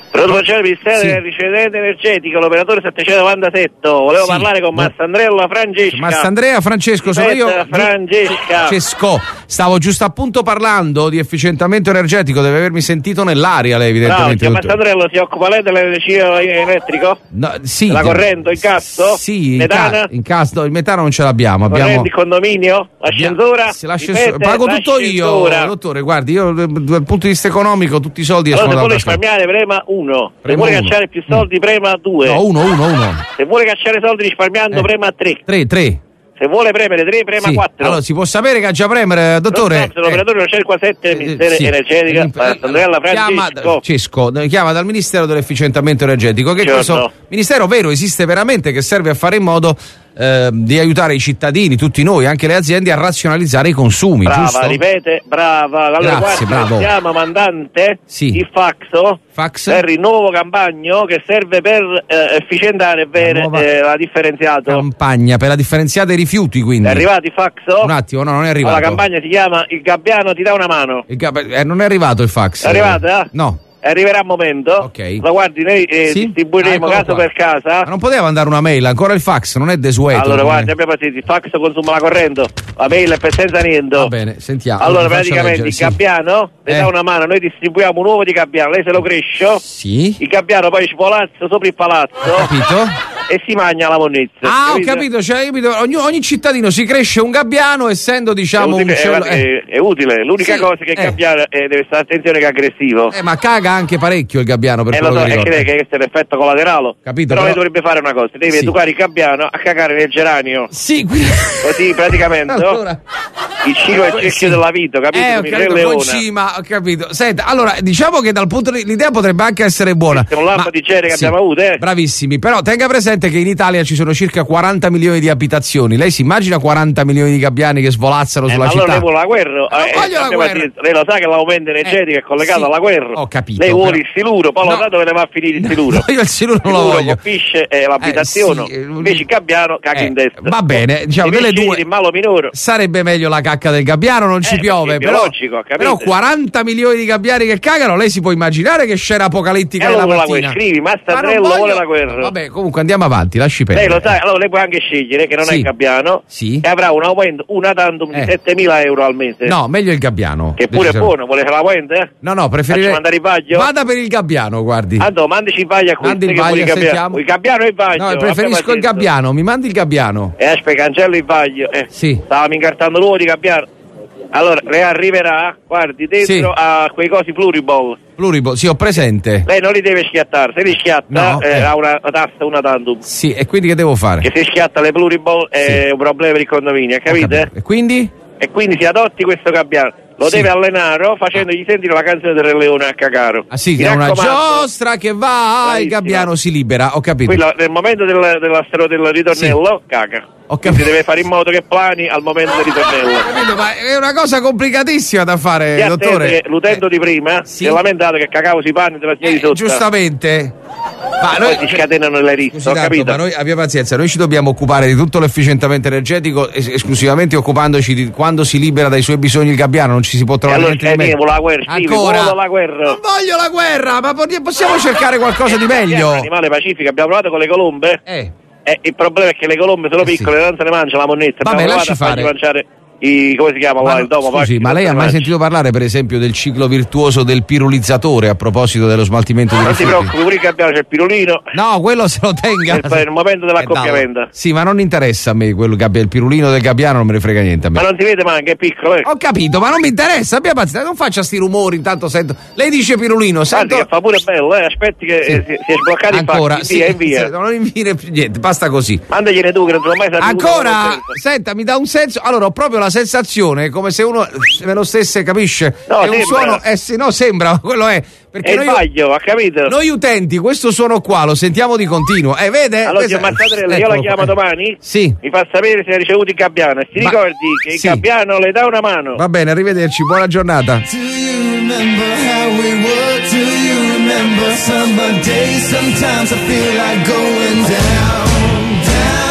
Produzione Ministero Sì. del Ricevimento Energetico, l'operatore settecentonovantasette. Volevo Sì. parlare con Massandrella Francesca. Massandrea Francesco, sono io. Aspetta, Francesca. Francesco, stavo giusto appunto parlando di efficientamento energetico, deve avermi sentito nell'aria lei Bravo, evidentemente. cioè dottore. Massandrella si occupa lei dell'energia elettrico? No, sì, La corrente, il cazzo? Sì, in, Metana? ca- in caso il metano non ce l'abbiamo, abbiamo Corrente, il condominio? L'ascensura? Se l'ascensore- Ripete, pago tutto io, l'ascensura. dottore, guardi, io dal punto di vista economico tutti i soldi Allora, se escono vuole dalla tasca. risparmiare, prema uno. Se Prema vuole uno. cacciare più soldi, prema due. No, uno, uno, uno. Se vuole cacciare soldi risparmiando, Eh. prema tre. Tre, tre. Se vuole premere tre, prema Sì. quattro. Allora, si può sapere che ha già premere, dottore? Se l'operatore non c'è il qua sette, Ministero sì. Energetica, Eh, Massandrella Chiama, Francesco. Francesco, chiama dal Ministero dell'Efficientamento Energetico, che Certo. questo ministero vero esiste veramente, che serve a fare in modo eh, di aiutare i cittadini, tutti noi, anche le aziende, a razionalizzare i consumi, Brava, giusto? ripete, brava. Allora, Grazie, guarda, bravo. chiama mandante Sì. il faxo Fax? per il nuovo campagno che serve per eh, efficientare e bene nuova- eh, la differenziato. Campagna per la differenziata dei rifiuti, quindi. È arrivato il faxo? Un attimo, no, non è arrivato. La campagna si chiama Il Gabbiano ti dà una mano. Il gab- eh, non è arrivato il fax. È arrivata? No. Arriverà un momento. Ok. La guardi, noi eh, Sì? distribuiremo Ah, eccolo casa qua. per casa. Ma non poteva andare una mail, ancora il fax, non è desueto. Allora, non è- guardi, abbiamo partito. Il fax consuma la corrente, la mail è per senza niente. Va bene, sentiamo. Allora, vi faccio praticamente leggere, il sì. gabbiano le Eh. dà una mano, noi distribuiamo un uovo di gabbiano, lei se lo cresce. Sì. Il gabbiano poi spolazza sopra il palazzo. Capito? E si mangia la monnezza. Ah, ho capito, cioè, io mi do- ogni, ogni cittadino si cresce un gabbiano essendo, È diciamo, utile, un cello- è, eh, è- è utile. L'unica Sì, cosa è che il eh. gabbiano eh, deve stare attenzione che è aggressivo. eh, ma caga anche parecchio il gabbiano per Eh, lo quello so, che è che ricordo. lei che questo è l'effetto collaterale. Capito, però, però- lei dovrebbe fare una cosa, deve Sì. educare il gabbiano a cagare nel geranio. Sì, qui- Così praticamente Allora. il ciclo è il cerchio Sì. della vita, capito? Eh, ho Michele capito, Leona. concima, ho capito. Senta, allora, diciamo che dal punto di l'idea potrebbe anche essere buona. È un lampo di genere che sì, abbiamo avuto, eh. Bravissimi, però tenga presente che in Italia ci sono circa quaranta milioni di abitazioni. Lei si immagina quaranta milioni di gabbiani che svolazzano Eh, sulla ma allora città? lei vuole la guerra? non Eh, voglio la abbiamo guerra. detto, lei lo sa che l'aumento energetico Eh, è collegato sì, alla guerra. ho capito, Lei vuole però- il siluro, poi No. lo sa dove le va a finire il siluro. No, io il siluro non lo siluro voglio. colpisce eh, l'abitazione, Eh, sì, eh, invece il gabbiano caga Eh, in destra. va bene, diciamo Invece delle due. di malo minore. Sarebbe meglio la cacca del gabbiano, non ci Eh, piove, perché è però, biologico, capite? però quaranta milioni di gabbiani che cagano, lei si può immaginare che scena apocalittica E è la allora la mattina. guerra, scrivi, Ma non Mastrello voglio- vuole la guerra. Vabbè, comunque andiamo avanti, lasci Lei perdere. lo sa, allora lei può anche scegliere che non è Sì. il gabbiano Sì. e avrà un aumento, una tantum di Eh. settemila euro al mese. No, meglio il gabbiano. Che pure è decisamente. buono, vuole che la aumenta? No, no, preferirei. Faccio mandare il vaglio? Vada per il gabbiano, guardi. Anto, mandici il vaglio a questo Mandi il che vuole vaglio, il gabbiano. sentiamo. Il gabbiano e il vaglio. No, preferisco abbiamo il detto. gabbiano, mi mandi il gabbiano. Eh, aspetta, cancello il vaglio. Eh. Sì. Stavamo incartando l'uovo di gabbiano. Allora, lei arriverà, guardi, dentro Sì. a quei cosi pluriball. Pluribo, sì, ho presente. Lei non li deve schiattare, se li schiatta No, eh, eh. ha una, una tassa, una tantum. Sì, e quindi che devo fare? Che se schiatta le pluriball è un problema per il condominio, capite? E quindi? E quindi si adotti questo gabbiano. Lo Sì. deve allenare facendogli sentire la canzone del Re Leone a Cacaro. Ah sì, Mi che è una raccomando, giostra che va, il Bravissima. gabbiano si libera, ho capito. quello, nel momento del, della stro- del ritornello, caca. Ho Quindi capito. deve fare in modo che plani al momento del ritornello. Capito, ma è una cosa complicatissima da fare, Si attende dottore. che l'utente di prima sì. si è lamentato che cacavo si panni della sia di Eh, sotto. giustamente. Ma E noi, poi si scatenano le risse, Scusi ho tanto, capito? ma noi abbiamo pazienza, noi ci dobbiamo occupare di tutto l'efficientamento energetico es- esclusivamente occupandoci di quando si libera dai suoi bisogni il gabbiano, non ci si può E trovare allora niente di meglio. scrivevo la guerra, scrivi, Ancora? volo la guerra. Non voglio la guerra, ma po- possiamo cercare qualcosa di È un meglio. animale pacifico, abbiamo provato con le colombe. Eh. Eh, il problema è che le colombe sono Eh, sì. piccole, non se le mangia la monnezza. Vabbè, abbiamo lasci provato a fargli fare. mangiare i, come si chiama Ma là, no, il domo scusi, facile, ma lei non ha se mai le sentito parlare per esempio del ciclo virtuoso del pirulizzatore a proposito dello smaltimento dei mangia. Non ti rifiuti? preoccupi, pure il gabbiano c'è il pirulino. No, quello se lo tenga. Nel, nel momento Eh, dell'accoppiamento. dallo. Sì, ma non interessa a me quello gabbia- il pirulino del gabbiano, non me ne frega niente a me. Ma non si vede manca, è piccolo, eh. Ho capito, ma non mi interessa, abbia pazienza, non faccia sti rumori, intanto sento. Lei dice pirulino, Guardi sento. che fa pure bello, eh. Aspetti che Sì. eh, si, si è sbloccato Ancora, il sì, via, invia. sì, non invia più niente, basta così. Mandagliene tu che non te l'ho mai saputo. Ancora, senta, mi dà un senso. Allora, ho proprio la sensazione come se uno me lo stesse, capisce? No, è un sembra. suono, eh sì, no, sembra, quello è. Perché È il noi, vaglio, ha capito? noi utenti, questo suono qua lo sentiamo di continuo. Eh, vede? Allora, Questa- signor Mazzadrella, io la Eccolo chiamo qua. domani. Sì. Mi fa sapere se ha ricevuto il gabbiano. E si Ma- ricordi che il sì. gabbiano le dà una mano. Va bene, arrivederci, buona giornata. Do you remember how we were? Do you remember summer days? Sometimes I feel like going down, down.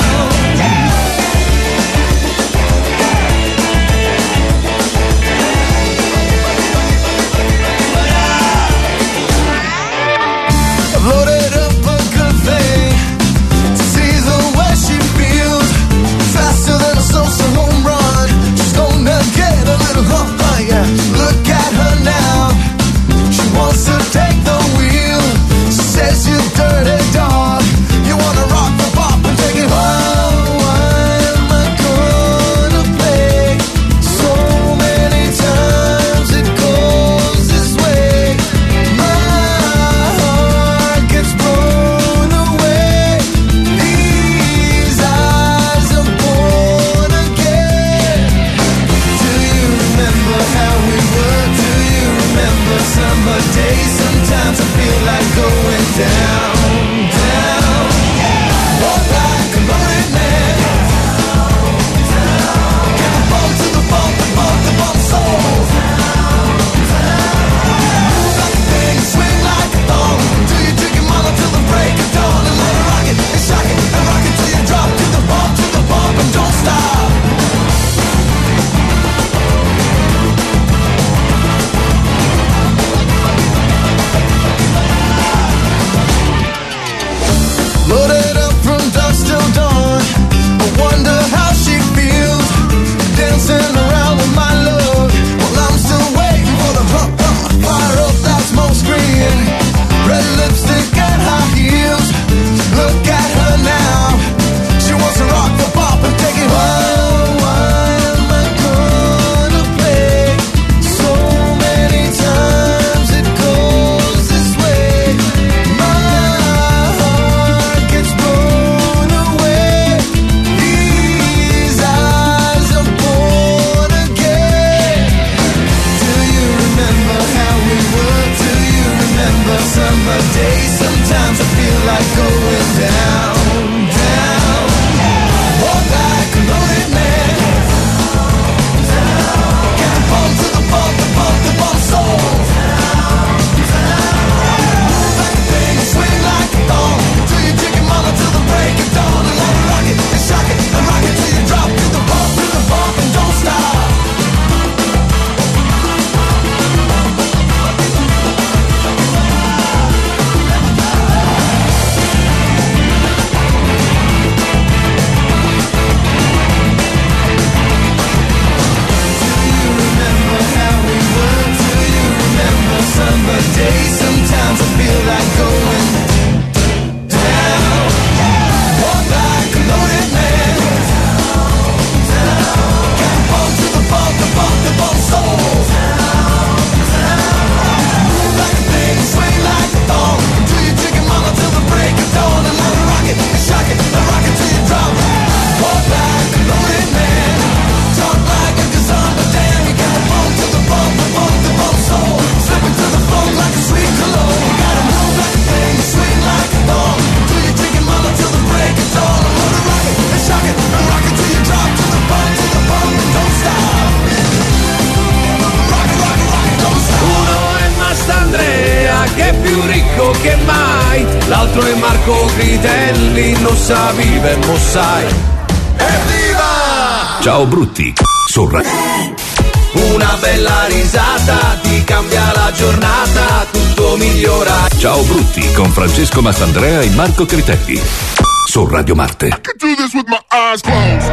critelli, non sa vive, mo sai. Evviva! Ciao Brutti, su Ra- Una bella risata ti cambia la giornata, tutto migliora. Ciao Brutti con Francesco Mastandrea e Marco Critelli su Radio Marte. I could do this with my eyes closed.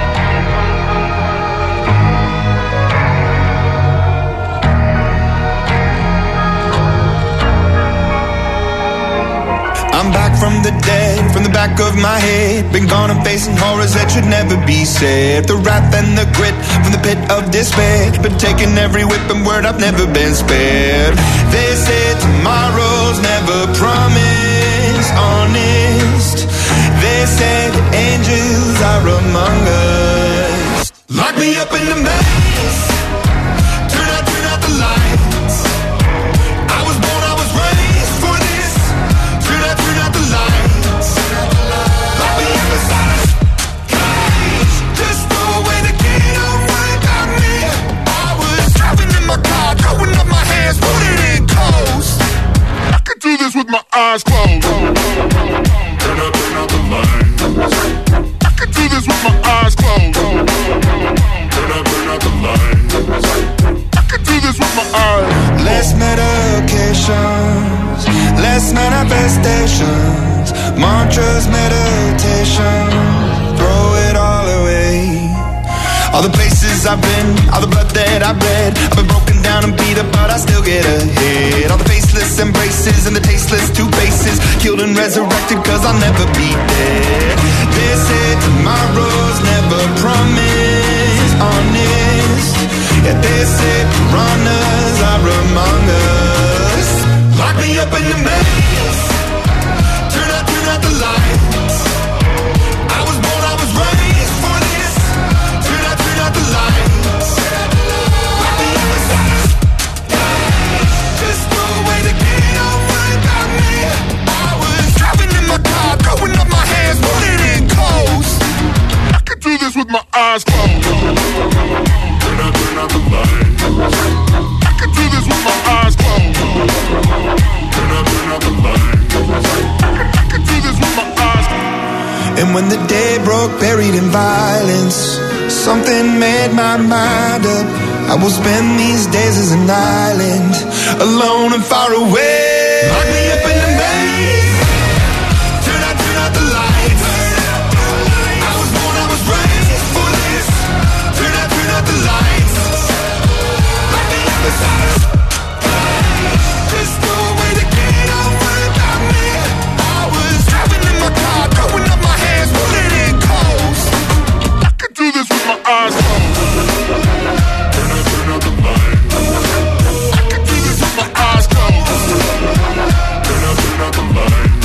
I'm back from the dead, from the back of my head. Been gone and facing horrors that should never be said. The wrath and the grit from the pit of despair. Been taking every whip and word, I've never been spared. They say tomorrow's never promised, honest. They say the angels are among us. Lock me up in the maze. Turn out, turn out the lights. I was born, I was raised for this. Turn out, turn out the lights. Lock me up inside a cage. Just throw away the key, don't worry about me. I was driving in my car, throwing up my hands, putting in coast. I could do this with my eyes closed. Turn out, turn out the lights. I could do this with my eyes closed. Turn out, turn out the lights. I could do this with my eyes. Less medications, less manifestations, mantras, meditation, throw it all away. All the places I've been, all the blood that I've bled, I've been broken down and beat up, but I still get ahead. All the faceless embraces and the tasteless two faces, killed and resurrected, cause I'll never be dead. They say tomorrow's never promised, honest. Yeah, they say piranhas are among us. Lock me up in the maze. Turn out, turn out the lights. I was born, I was raised for this. Turn out, turn out the lights. Lock me up inside a cage. Just throw away the key, don't worry about me. I was driving in my car, throwing up my hands, putting in coast. I could do this with my eyes closed. Turn out, turn out the lights. I could do this with my eyes closed. Turn out, turn out the lights. I could do this with my eyes closed. And when the day broke, buried in violence, something made my mind up. I will spend these days as an island, alone and far away. Lock me up in the maze. Turn out, turn out the lights. I was born, I was raised for this. Turn out, turn out the lights. Lock me up inside a cage. Just throw away the key, don't worry about me. I was driving in my car, throwing up my hands, putting in coast. I could do this with my eyes closed. Turn out, turn out the lights. I could do this with my eyes closed. Turn out, turn out the lights.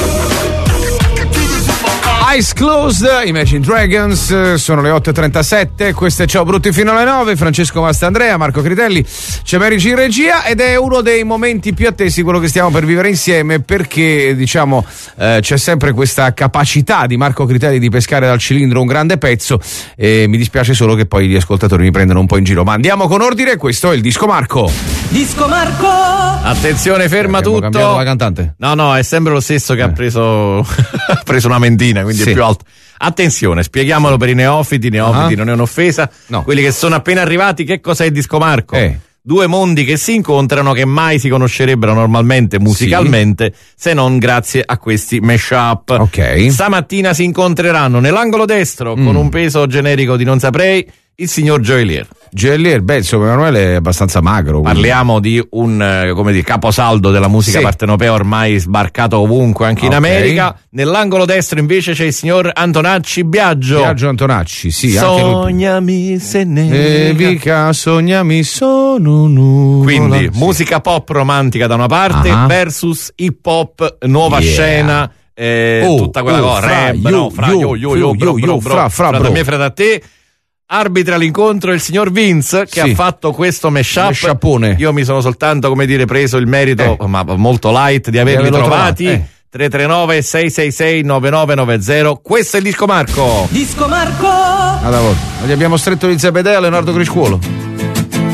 I could do this with my eyes. Eyes Closed, Imagine Dragons, sono le otto e trentasette, questo è Ciao Brutti fino alle nove, Francesco Mastandrea, Marco Critelli, c'è Merici in regia ed è uno dei momenti più attesi, quello che stiamo per vivere insieme, perché diciamo eh, c'è sempre questa capacità di Marco Critelli di pescare dal cilindro un grande pezzo e mi dispiace solo che poi gli ascoltatori mi prendono un po' in giro, ma andiamo con ordine, questo è il Disco Marco. Disco Marco! Attenzione, ferma Abbiamo tutto. cambiato la cantante. No, no, è sempre lo stesso che ha preso ha preso una mentina, quindi Sì. è più alto. Attenzione, spieghiamolo per i neofiti, neofiti Ah. non è un'offesa. No. Quelli che sono appena arrivati, che cos'è il Disco Marco? Eh. Due mondi che si incontrano, che mai si conoscerebbero normalmente musicalmente, se non grazie a questi mashup. Ok. Stamattina si incontreranno nell'angolo destro, Mm. con un peso generico di non saprei, il signor Joelier. Joelier, beh, insomma, Emanuele è abbastanza magro. quindi. Parliamo di un eh, come dire, caposaldo della musica Sì. partenopea, ormai sbarcato ovunque, anche in Ok. America. Nell'angolo destro invece c'è il signor Antonacci Biagio. Biagio Antonacci, sì, anche lui. Sognami se ne Nevica, sognami, sono nuvola. Quindi Sì. musica pop romantica da una parte Ah. versus hip hop, nuova Yeah. scena, eh, Oh, tutta quella oh, cosa, fra, rap, yo, no, fra yo, yo, yo, yo, yo, bro, yo, bro, yo, bro, fra, fra, fra bro. da me, fra da te. Arbitra l'incontro il signor Vince che Sì. ha fatto questo mashup. Mashupone. Io mi sono soltanto, come dire, preso il merito, Eh. ma molto light, di averli averlo trovati. trovato, eh. tre tre nove sei sei sei nove nove nove zero. Questo è il Disco Marco. Disco Marco! Ad amore. Gli abbiamo stretto il Zebedeo a Leonardo Criscuolo.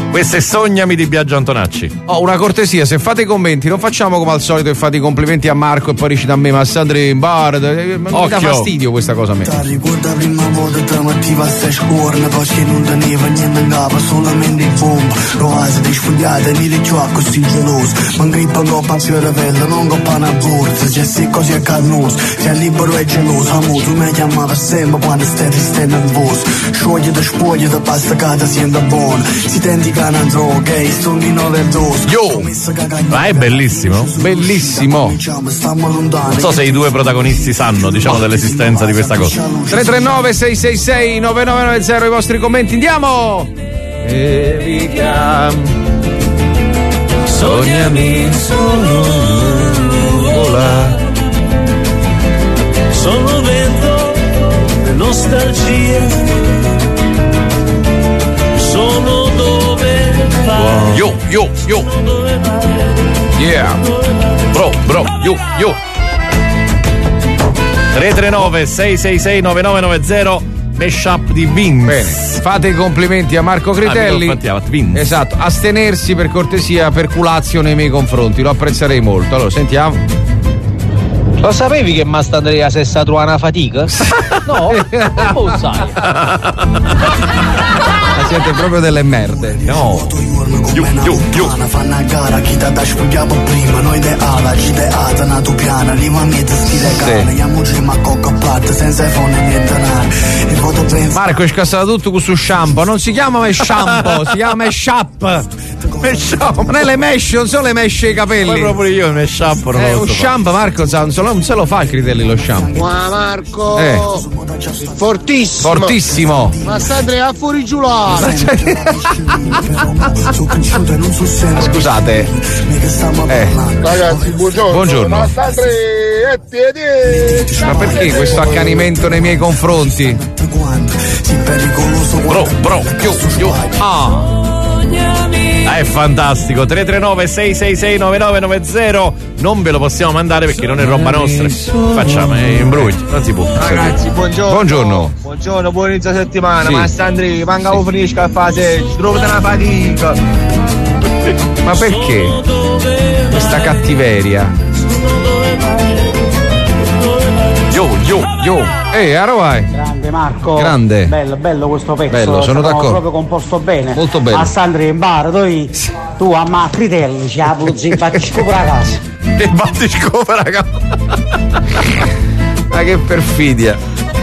Questo è Sognami di Biagio Antonacci. Oh, una cortesia, se fate i commenti, non facciamo come al solito e fate i complimenti a Marco e poi recita a me, ma Sandri, Bard, mi dà fastidio questa cosa a me. Ti ricorda prima volta stamattina a sei scorne, poi che non teneva niente in capo, solamente il bomba. Roase di sfogliate, mi riccio così geloso. Manca il pango a fiore vella, non coppa una borsa. C'è se così è carnoso, sei libero e geloso. Amo, tu mi chiamava sempre quando stai triste e nervoso. Scioglie da spoglie, da pasta cata, sienta buona. Si tenti che non droga, e sogni non overdose. Yo! Ma è bellissimo, bellissimo. Non so se i due protagonisti sanno, diciamo, dell'esistenza di questa cosa. tre tre nove sei sei sei nove nove nove zero, i vostri commenti, andiamo! Erika, sognami solo vola, sono vento, nostalgia, sono dove vai. Yo, yo, yo. Yeah. Bro, bro, yo, yo. tre tre nove sei sei sei nove nove nove zero, mashup di Vince. Bene, fate i complimenti a Marco Critelli. Ah, esatto, astenersi per cortesia per culazio nei miei confronti, lo apprezzerei molto. Allora, sentiamo. Lo sapevi che Mastandrea si è stato una fatica? No, non lo sai. Ma siete proprio delle merde. No. Giù, giù, giù. Fanno a gara chi ti sfogliato prima, noi de ala, ci de ata, nato piana, lima mezza stile cane, chiamo ma cocca platta, senza iPhone e niente denaro. Marco è scassato tutto con su shampoo, non si chiama mesh shampoo, si chiama mesh up. Mesh up. Non è le mesh, non sono le mesh ai capelli. Poi proprio io il mesh shampoo non è lo un so shampoo, Marco, non se, lo, non se lo fa il Critelli lo shampoo. Ma Marco, eh. fortissimo. Fortissimo. Ma sta Andrea fuori giulare. Scusate. Eh. Ragazzi, buongiorno. Buongiorno. Ma sta Andrea è piedi. Ma perché questo accanimento nei miei confronti? Bro, bro, più, più. Ah. Ah, è fantastico. tre tre nove sei sei sei nove nove nove zero. Non ve lo possiamo mandare perché non è roba nostra. Facciamo, è in brutti, non si può. Ragazzi, buongiorno. Buongiorno. Buongiorno, buon inizio settimana. Sì. Ma sta Andrea, manca un finisca a fase, trovate una fatica. Ma perché? Questa cattiveria. Yo, yo, yo. Ehi, aro vai. Grande Marco. Grande. Bello, bello questo pezzo. Bello, sono d'accordo. Proprio composto bene. Molto bello. A Sandri in bar, tu, tu a Macritelli, ci ha puzzi, fatti scopere a casa. E fatti scopere a casa. Ma che perfidia.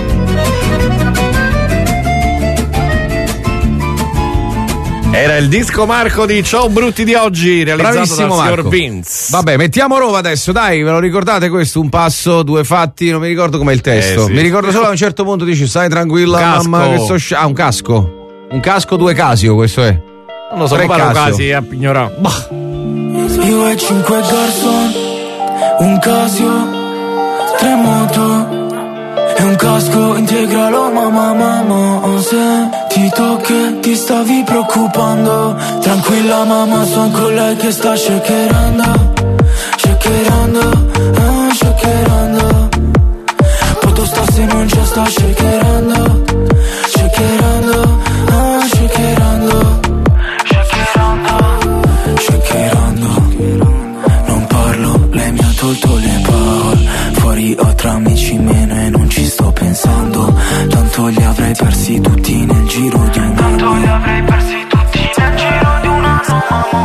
Era il disco Marco di Ciao Brutti di oggi, realizzato Bravissimo da signor Marco. Vince. Vabbè, mettiamo Roma adesso, dai, ve lo ricordate questo? Un passo, due fatti, non mi ricordo com'è il testo. Eh, sì. Mi ricordo solo a un certo punto dici, stai tranquilla, Casco. mamma, che sto sci- Ah, un casco. Un casco, due Casio, questo è. Non lo so, Tre parlo Casio. casi a pignorare. Io e cinque garçon, un Casio, tre moto e un casco integralo, mamma, mamma. Se ti tocchi ti stavi preoccupando, tranquilla mamma, sono con lei che sta shakerando, shakerando, ah, shakerando. Poto sta se non c'è, sta shakerando, shakerando, ah, shakerando, shakerando, shakerando. Non parlo, lei mi ha tolto le parole, fuori ho tra amici meno e non ci sto pensando, tanto li avrei persi tutti nel giro di un anno. Tanto li avrei persi tutti nel giro di un anno.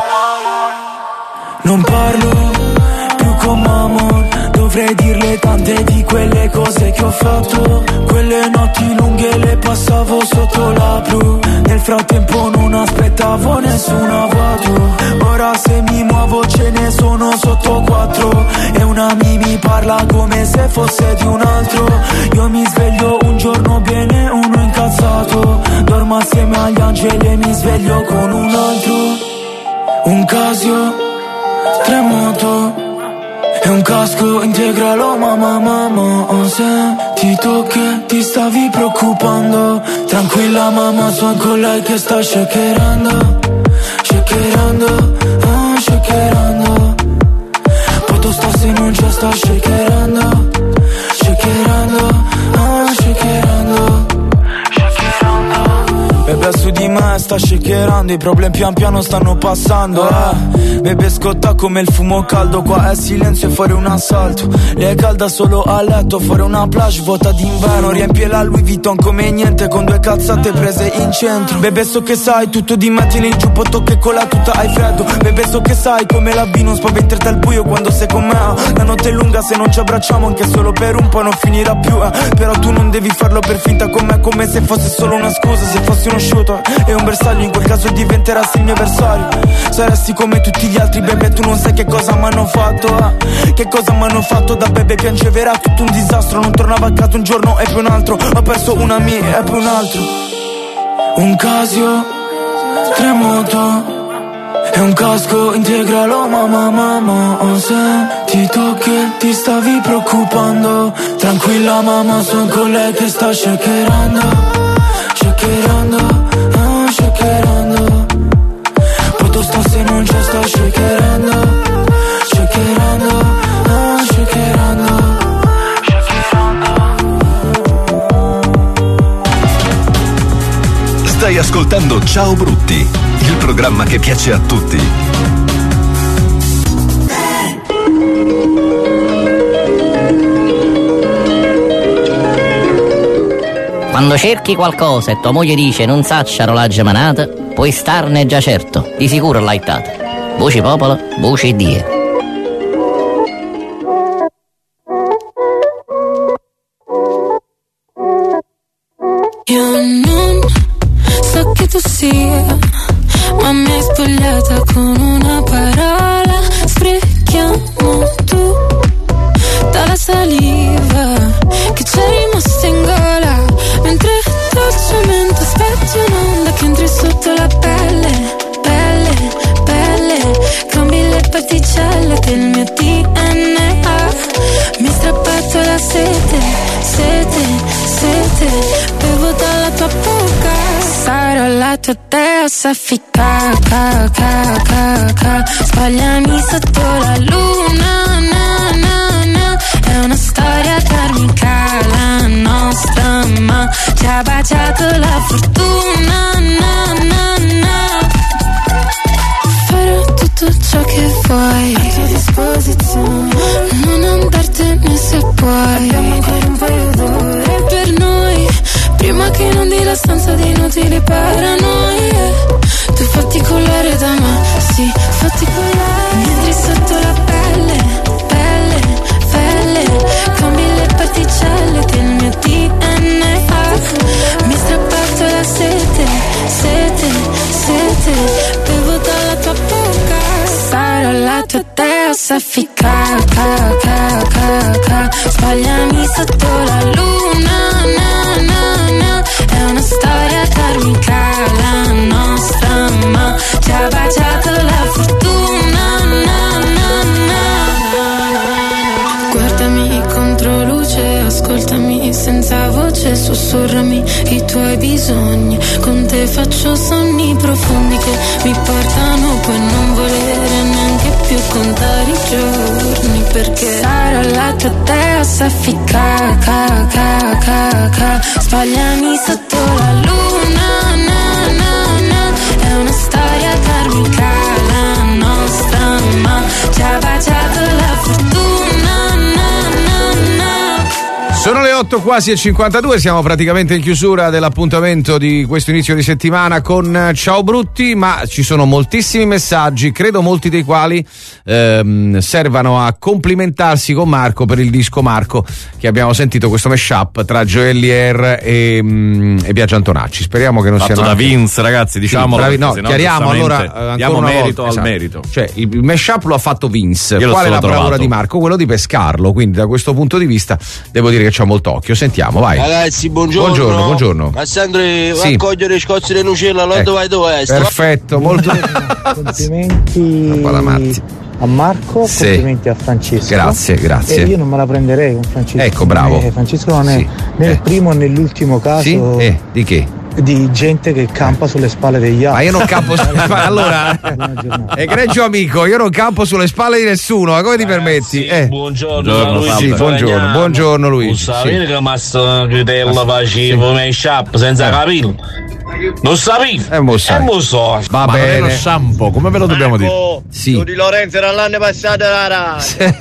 Non parlo più con Mamon, dovrei dirle tante di quelle cose che ho fatto, quelle notti lunghe le passavo sotto la blu, nel frattempo non aspettavo nessuna auto, ora se mi muovo ce ne sono sotto quattro e una mi parla come se fosse di un altro. Io mi sveglio un giorno bene, uno incazzato, dormo assieme agli angeli e mi sveglio con un altro. Un Casio, tre moto e un casco integralo, mamma, mamma. Se ti tocchi ti stavi preoccupando, tranquilla mamma, sono con lei che sta shakerando, shakerando, ah, shakerando. Poto sta se non c'è, sta shakerando, shakerando, ah, shakerando, shakerando. Bebe su di me sta sta shakerando, i problemi pian piano stanno passando, eh. Bebe scotta come il fumo caldo, qua è silenzio e fuori un assalto. Lei è calda solo a letto, fuori una plage vuota d'inverno. Riempie la Louis Vuitton come niente, con due cazzate prese in centro. Bebe so che sai tutto di me, tieni il giubbotto che con la tuta hai freddo. Bebe so che sai come la vi non spaventerti al buio quando sei con me. La notte è lunga, se non ci abbracciamo anche solo per un po' non finirà più, eh. Però tu non devi farlo per finta con me, come se fosse solo una scusa. Se fossi uno shooter e un bersaglio, in quel caso diventerassi il mio avversario. Saresti come tutti gli altri, bebe, tu non sai che cosa m'hanno fatto, eh. Che cosa m'hanno fatto da bebe, piangeva, era tutto un disastro. Non tornavo a casa un giorno e poi un altro, ho perso una mia e poi un altro. Un Casio, tre moto e un casco integralo, mamma, mamma. Ho sentito che ti stavi preoccupando. Tranquilla mamma, son con lei che sta shakerando, shakerando, ah, shakerando. Poi tu sta se non c'è, sta shakerando, shakerando, ah, shakerando. Stai ascoltando Ciao Brutti, il programma che piace a tutti. Quando cerchi qualcosa e tua moglie dice non sacciaro la gemanata, puoi starne già certo, di sicuro l'hai data. Voce popolo, voce die. Io non so che tu sia, ma mi hai spogliata con una parola. Sprechiamo tutta la saliva che c'è rimasta in gola, mentre dolcemente aspetti un'onda che entri sotto la pelle, pelle, pelle. Cambi le particelle del mio D N A. Mi hai strappato la sete, sete, sete. Bevo dalla tua bocca, sarò la tua dea soffica, ca, ca, ca, ca. Sbagliami sotto la luna, na, na, na. È una storia karmica la nostra, ma ci ha baciato la fortuna, na, na, na. Farò tutto ciò che vuoi a tua disposizione, non andartene se puoi. Abbiamo ancora un paio d'ore per noi, prima che inondi la stanza di inutili paranoie. Tu fatti collare da me, sì, fatti collare. Mi entri sotto la pelle, pelle, pelle. Cambi le particelle del mio D N A. Mi hai strappato la sete, sete, sete. Bevo dalla tua bocca, sarò la tua dea soffica, ca, ca, ca, ca. Sbagliami sotto la luna, na, na, na. È una storia karmica la nostra, ma ci ha baciato la fortuna, na, na, na. Guardami contro luce, ascoltami senza voce, sussurrami i tuoi bisogni. Con te faccio sogni profondi che mi portano poi non volere neanche più contare i giorni, perché sarò la tua dea soffica, ca, ca, ca, ca. Sbagliami sotto la luna, na, na, na. È una storia karmica la nostra, ma ci ha baciato la fortuna, na, na, na. Sono le otto quasi e cinquantadue, siamo praticamente in chiusura dell'appuntamento di questo inizio di settimana con Ciao Brutti, ma ci sono moltissimi messaggi, credo molti dei quali ehm, servano a complimentarsi con Marco per il disco Marco che abbiamo sentito, questo mashup tra Joelier e, mm, e Biagio Antonacci. Speriamo che non fatto siano da anche... Vince, ragazzi, diciamo. Sì, no, chiariamo allora eh, ancora diamo una merito volta, al esatto. merito. Cioè il, il mashup lo ha fatto Vince. Io Qual è la trovato. bravura di Marco? Quello di pescarlo, quindi da questo punto di vista devo dire che c'ho molto occhio. Sentiamo, vai. Ragazzi, buongiorno. Buongiorno, buongiorno. Cassandre, Sì. va a cogliere scozze di nucella, allora Eh, dove vai dove? Perfetto, molto Complimenti a Marco, Sì. complimenti a Francesco. Grazie, grazie. E io non me la prenderei con Francesco. Ecco, bravo. Eh, Francesco non è Sì. né Eh. il primo né l'ultimo caso Sì? Eh, di che? di gente che campa sulle spalle degli altri. Ma io non campo sulle spalle. Allora, egregio amico, io non campo sulle spalle di nessuno. Ma come ti permetti? Eh. Buongiorno, Luigi. Sì, buongiorno, buongiorno Luigi. Non sapevi che Mastro Critello faceva come sciap senza capello? Non sapevi? Eh, mo sai. Eh, mo so. Va Ma bene. non è lo shampoo, come ve lo dobbiamo dire? Sì. Tu di Lorenzo era l'anno passato la radio.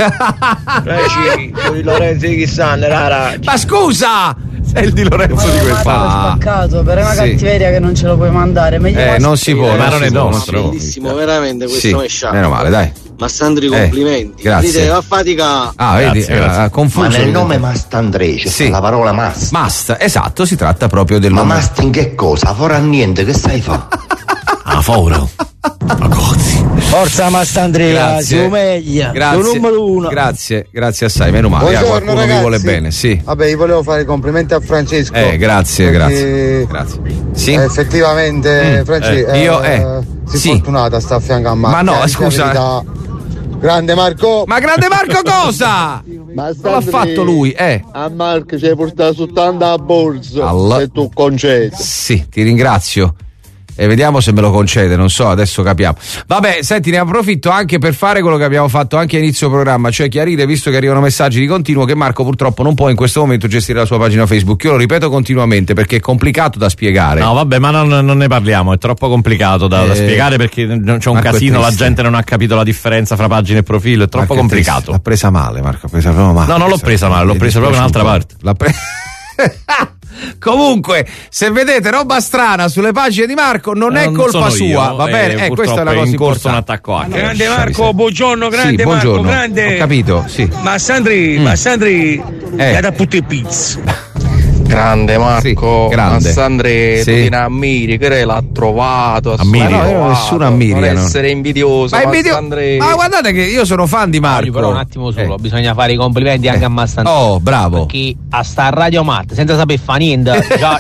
Preci, tu di Lorenzo di chissà la radio. Ma scusa! Sei il di Lorenzo di questa. Spaccato, per una Sì. cattiveria che non ce lo puoi mandare. Meglio Eh, quasi- non si può, Ma non è si può, nostro. Bellissimo, veramente questo Sì, è sciap. meno male, dai. Mastandri, Eh, complimenti. grazie. Dite, va fatica. Ah, vedi, Grazie, grazie. era confuso. Ma nel nome Mastandrei c'è Sì. la parola must. Must, esatto, si tratta proprio del Ma nome. must in che cosa? Fora niente, che sai fa? Ah, foro. Ma cozzi. Forza Mastandrea, Grazie. siamo meglio. Grazie. Sono numero uno. Grazie, grazie assai, meno male. Ah, qualcuno mi vuole bene, sì. Vabbè, io volevo fare i complimenti a Francesco. Eh, grazie, perché, grazie. Grazie. Sì. eh, effettivamente, Mm, Francesco, eh, io, eh, eh, sei sì. fortunata sta a fianco a Marco. Ma no, eh, scusa. la verità. Grande Marco. Ma grande Marco cosa? Ma Non l'ha fatto lui, eh. A Marco ci hai portato soltanto a borsa. Allah. Se tu concedi. Sì, ti ringrazio. E vediamo se me lo concede, non so, adesso capiamo. Vabbè, senti, ne approfitto anche per fare quello che abbiamo fatto anche a inizio programma, cioè chiarire, visto che arrivano messaggi di continuo, che Marco purtroppo non può in questo momento gestire la sua pagina Facebook. Io lo ripeto continuamente perché è complicato da spiegare. No, vabbè, ma non, non ne parliamo, è troppo complicato da, da Eh, spiegare perché non- c'è un Marco è casino, la triste. gente non ha capito la differenza fra pagina e profilo, è troppo Marco è complicato. triste, L'ha presa male, Marco, l'ha presa proprio male. No, non l'ho Questa- presa male, l'ho mi presa proprio dispiace un'altra un po'. parte. L'ha pre- Comunque, se vedete roba strana sulle pagine di Marco, non è Non colpa sono io, sua, va eh, bene? Eh, questa è purtroppo la è cosa in corso un importante. attacco hacker. Grande Marco, buongiorno, grande Sì, Marco, buongiorno. grande. Ho capito, sì. Ma Sandri, Mm. ma Sandri, Eh. da putte pizza. Grande Marco, Sì, grande. Massandre, Sì. tu ti ne ammiri, che lei l'ha trovato. Ammiri? assolutamente Ma no, io trovato. nessuno ammiria, Non no. essere invidioso, Ma, invidio- Massandre. ma guardate che io sono fan di Marco. Però un attimo solo, Eh. bisogna fare i complimenti anche a Mastandrea. Oh, bravo. Perché a sta a Radio Mart, senza sapere fa niente, già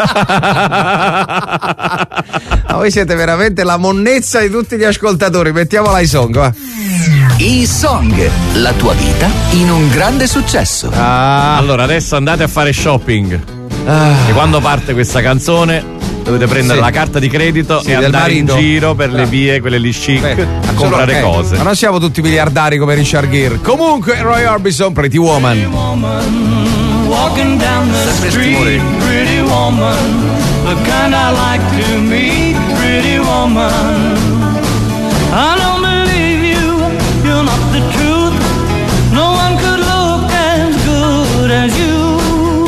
Ma voi siete veramente la monnezza di tutti gli ascoltatori. Mettiamola ai song, va. I Song, la tua vita in un grande successo. Allora, adesso andate a fare shopping. E quando parte questa canzone dovete prendere Sì. la carta di credito Sì, e del andare in marito. giro per le Bravo. vie, quelle lì chic, Beh, a comprare solo- eh, cose. Ma non siamo tutti miliardari come Richard Gere. Comunque, Roy Orbison, Pretty Woman. Walking down the street, pretty woman, the kind I like to meet, pretty woman. I don't believe you, you're not the truth. No one could look as good as you.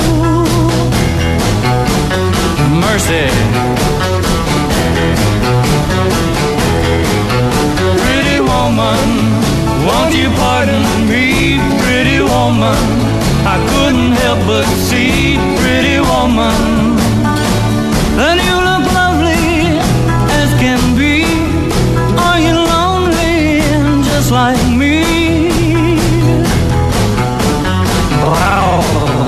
Mercy. Pretty woman, won't you pardon me, pretty woman? I couldn't help but see, pretty woman, that you look lovely as can be. Are you lonely just like me? Wow.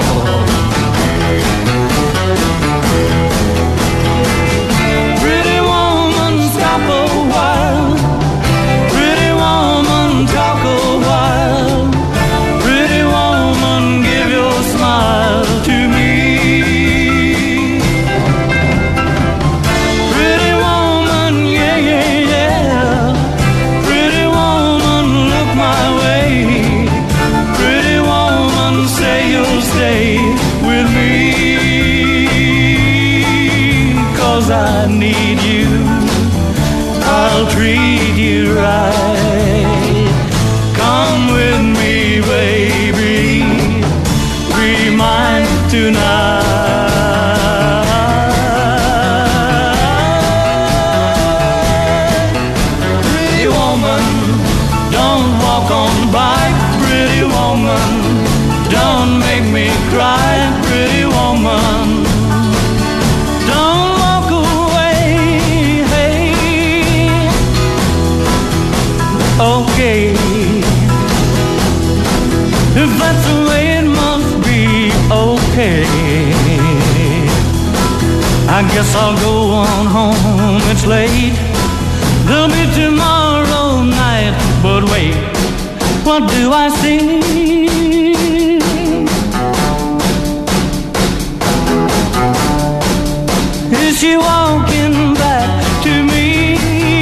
Pretty woman, stop a while. Pretty woman, talk a while. Pretty woman, give your smile to me. Pretty woman, yeah, yeah, yeah. Pretty woman, look my way. Pretty woman, say you'll stay with me. 'Cause I need you. I'll treat you right. Come with me, baby. Be mine tonight. Pretty woman, don't walk on by. Pretty woman, don't make me cry. Pretty woman, don't walk away. Hey, okay. If that's the way it must be, okay. I guess I'll go on home, it's late. There'll be tomorrow night, but wait, what do I see? she walking back to me?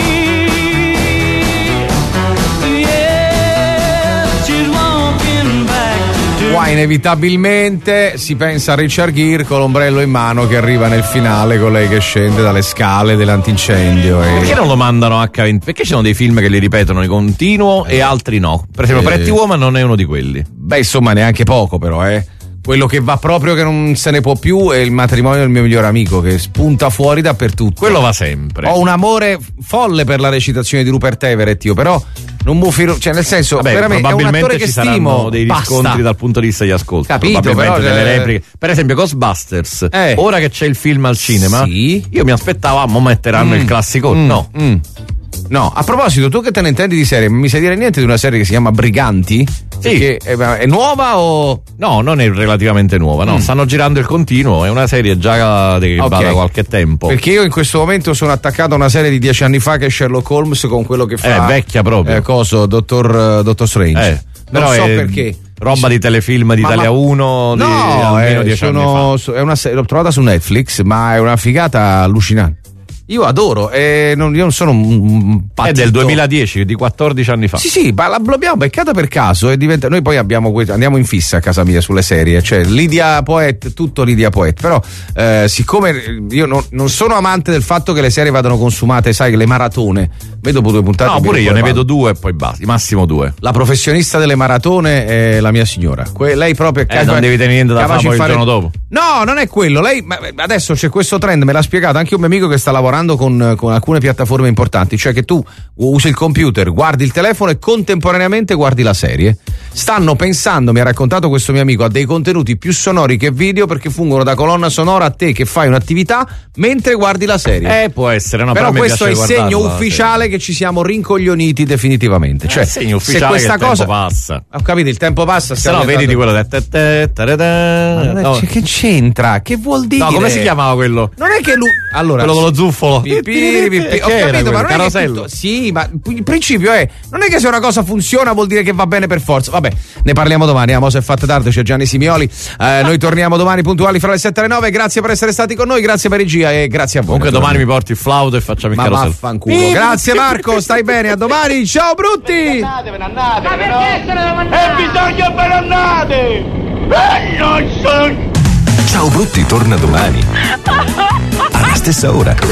Yeah, she's walking back to me. Qua inevitabilmente si pensa a Richard Gere con l'ombrello in mano che arriva nel finale con lei che scende dalle scale dell'antincendio. E... Perché non lo mandano acca venti? Perché ci sono dei film che li ripetono di continuo e altri no? Per esempio Eh. Pretty Woman non è uno di quelli. Beh, insomma, neanche poco, però, eh. Quello che va proprio che non se ne può più è il matrimonio del mio migliore amico, che spunta fuori dappertutto. Quello va sempre. Ho un amore folle per la recitazione di Rupert Everett, io, però non mi filo, cioè nel senso, Vabbè, veramente è un probabilmente attore che ci stimo. saranno dei riscontri Basta. dal punto di vista degli ascolti. Capito, probabilmente però, delle eh, repliche. Per esempio Ghostbusters, Eh. ora che c'è il film al cinema, Sì. io mi aspettavo, ah, mo metteranno Mm. il classico. Mm. No. Mm. No, a proposito, tu che te ne intendi di serie, mi sai dire niente di una serie che si chiama Briganti? Sì. Che è, è nuova o... No, non è relativamente nuova, no, Mm. stanno girando il continuo, è una serie già che Ok. va da qualche tempo. Perché io in questo momento sono attaccato a una serie di dieci anni fa che è Sherlock Holmes con quello che fa... È vecchia proprio. Eh, coso, Dottor, Dottor Strange. Eh, non però so è perché. roba di telefilm di Ma- Italia ma- uno di No, almeno eh, dieci anni sono, fa. so- è una serie, l'ho trovata su Netflix, ma è una figata allucinante. Io adoro, e non, io non sono un, un È patito. del duemiladieci, di quattordici anni fa. Sì, sì, ma la- l'abbiamo beccata per caso e diventa. Noi poi abbiamo que- andiamo in fissa a casa mia sulle serie, cioè Lydia Poet, tutto Lydia Poet. Però, eh, siccome io non, non sono amante del fatto che le serie vadano consumate, sai, le maratone. Vedo due puntate. No, mi pure io ne ricordo. vedo due e poi basta, massimo due. La professionista delle maratone è la mia signora. Que- lei proprio è Eh, non devi tenere niente da capace fare di poi il giorno dopo. No, non è quello. Lei ma- adesso c'è questo trend, me l'ha spiegato anche un mio amico che sta lavorando con, con alcune piattaforme importanti, cioè che tu usi il computer, guardi il telefono e contemporaneamente guardi la serie. Stanno pensando, mi ha raccontato questo mio amico, a dei contenuti più sonori che video perché fungono da colonna sonora a te che fai un'attività mentre guardi la serie. Eh, può essere, no, Però a me questo è il piace segno guardarla, ufficiale che ci siamo rincoglioniti definitivamente. Cioè, Eh, segno se ufficiale questa che il cosa tempo passa. Ho capito, il tempo passa. Se no, vedi di quello da te- te- te- te- te- Ma no. c'è- che c'entra? Che vuol dire? No, come si chiamava quello? Non è che lui. Allora, Quello con lo zuffolo. Pi- pi- pi- pi- E ho che era capito, ma quello? non è che Carosello? tutto- sì, ma il principio è: non è che se una cosa funziona vuol dire che va bene per forza. Vabbè, ne parliamo domani. Amo, se è fatta tardi, c'è Gianni Simioli. Eh, noi torniamo domani puntuali fra le sette e le nove. Grazie per essere stati con noi, grazie per regia e grazie a voi. Comunque domani mi porti il flauto e facciamo il Ma carosello. vaffanculo. Grazie Marco, stai bene, a domani. Ciao brutti! Ma perché se ne devo andare? E bisogna per andate! E non sono... Ciao Brutti torna domani alla stessa ora.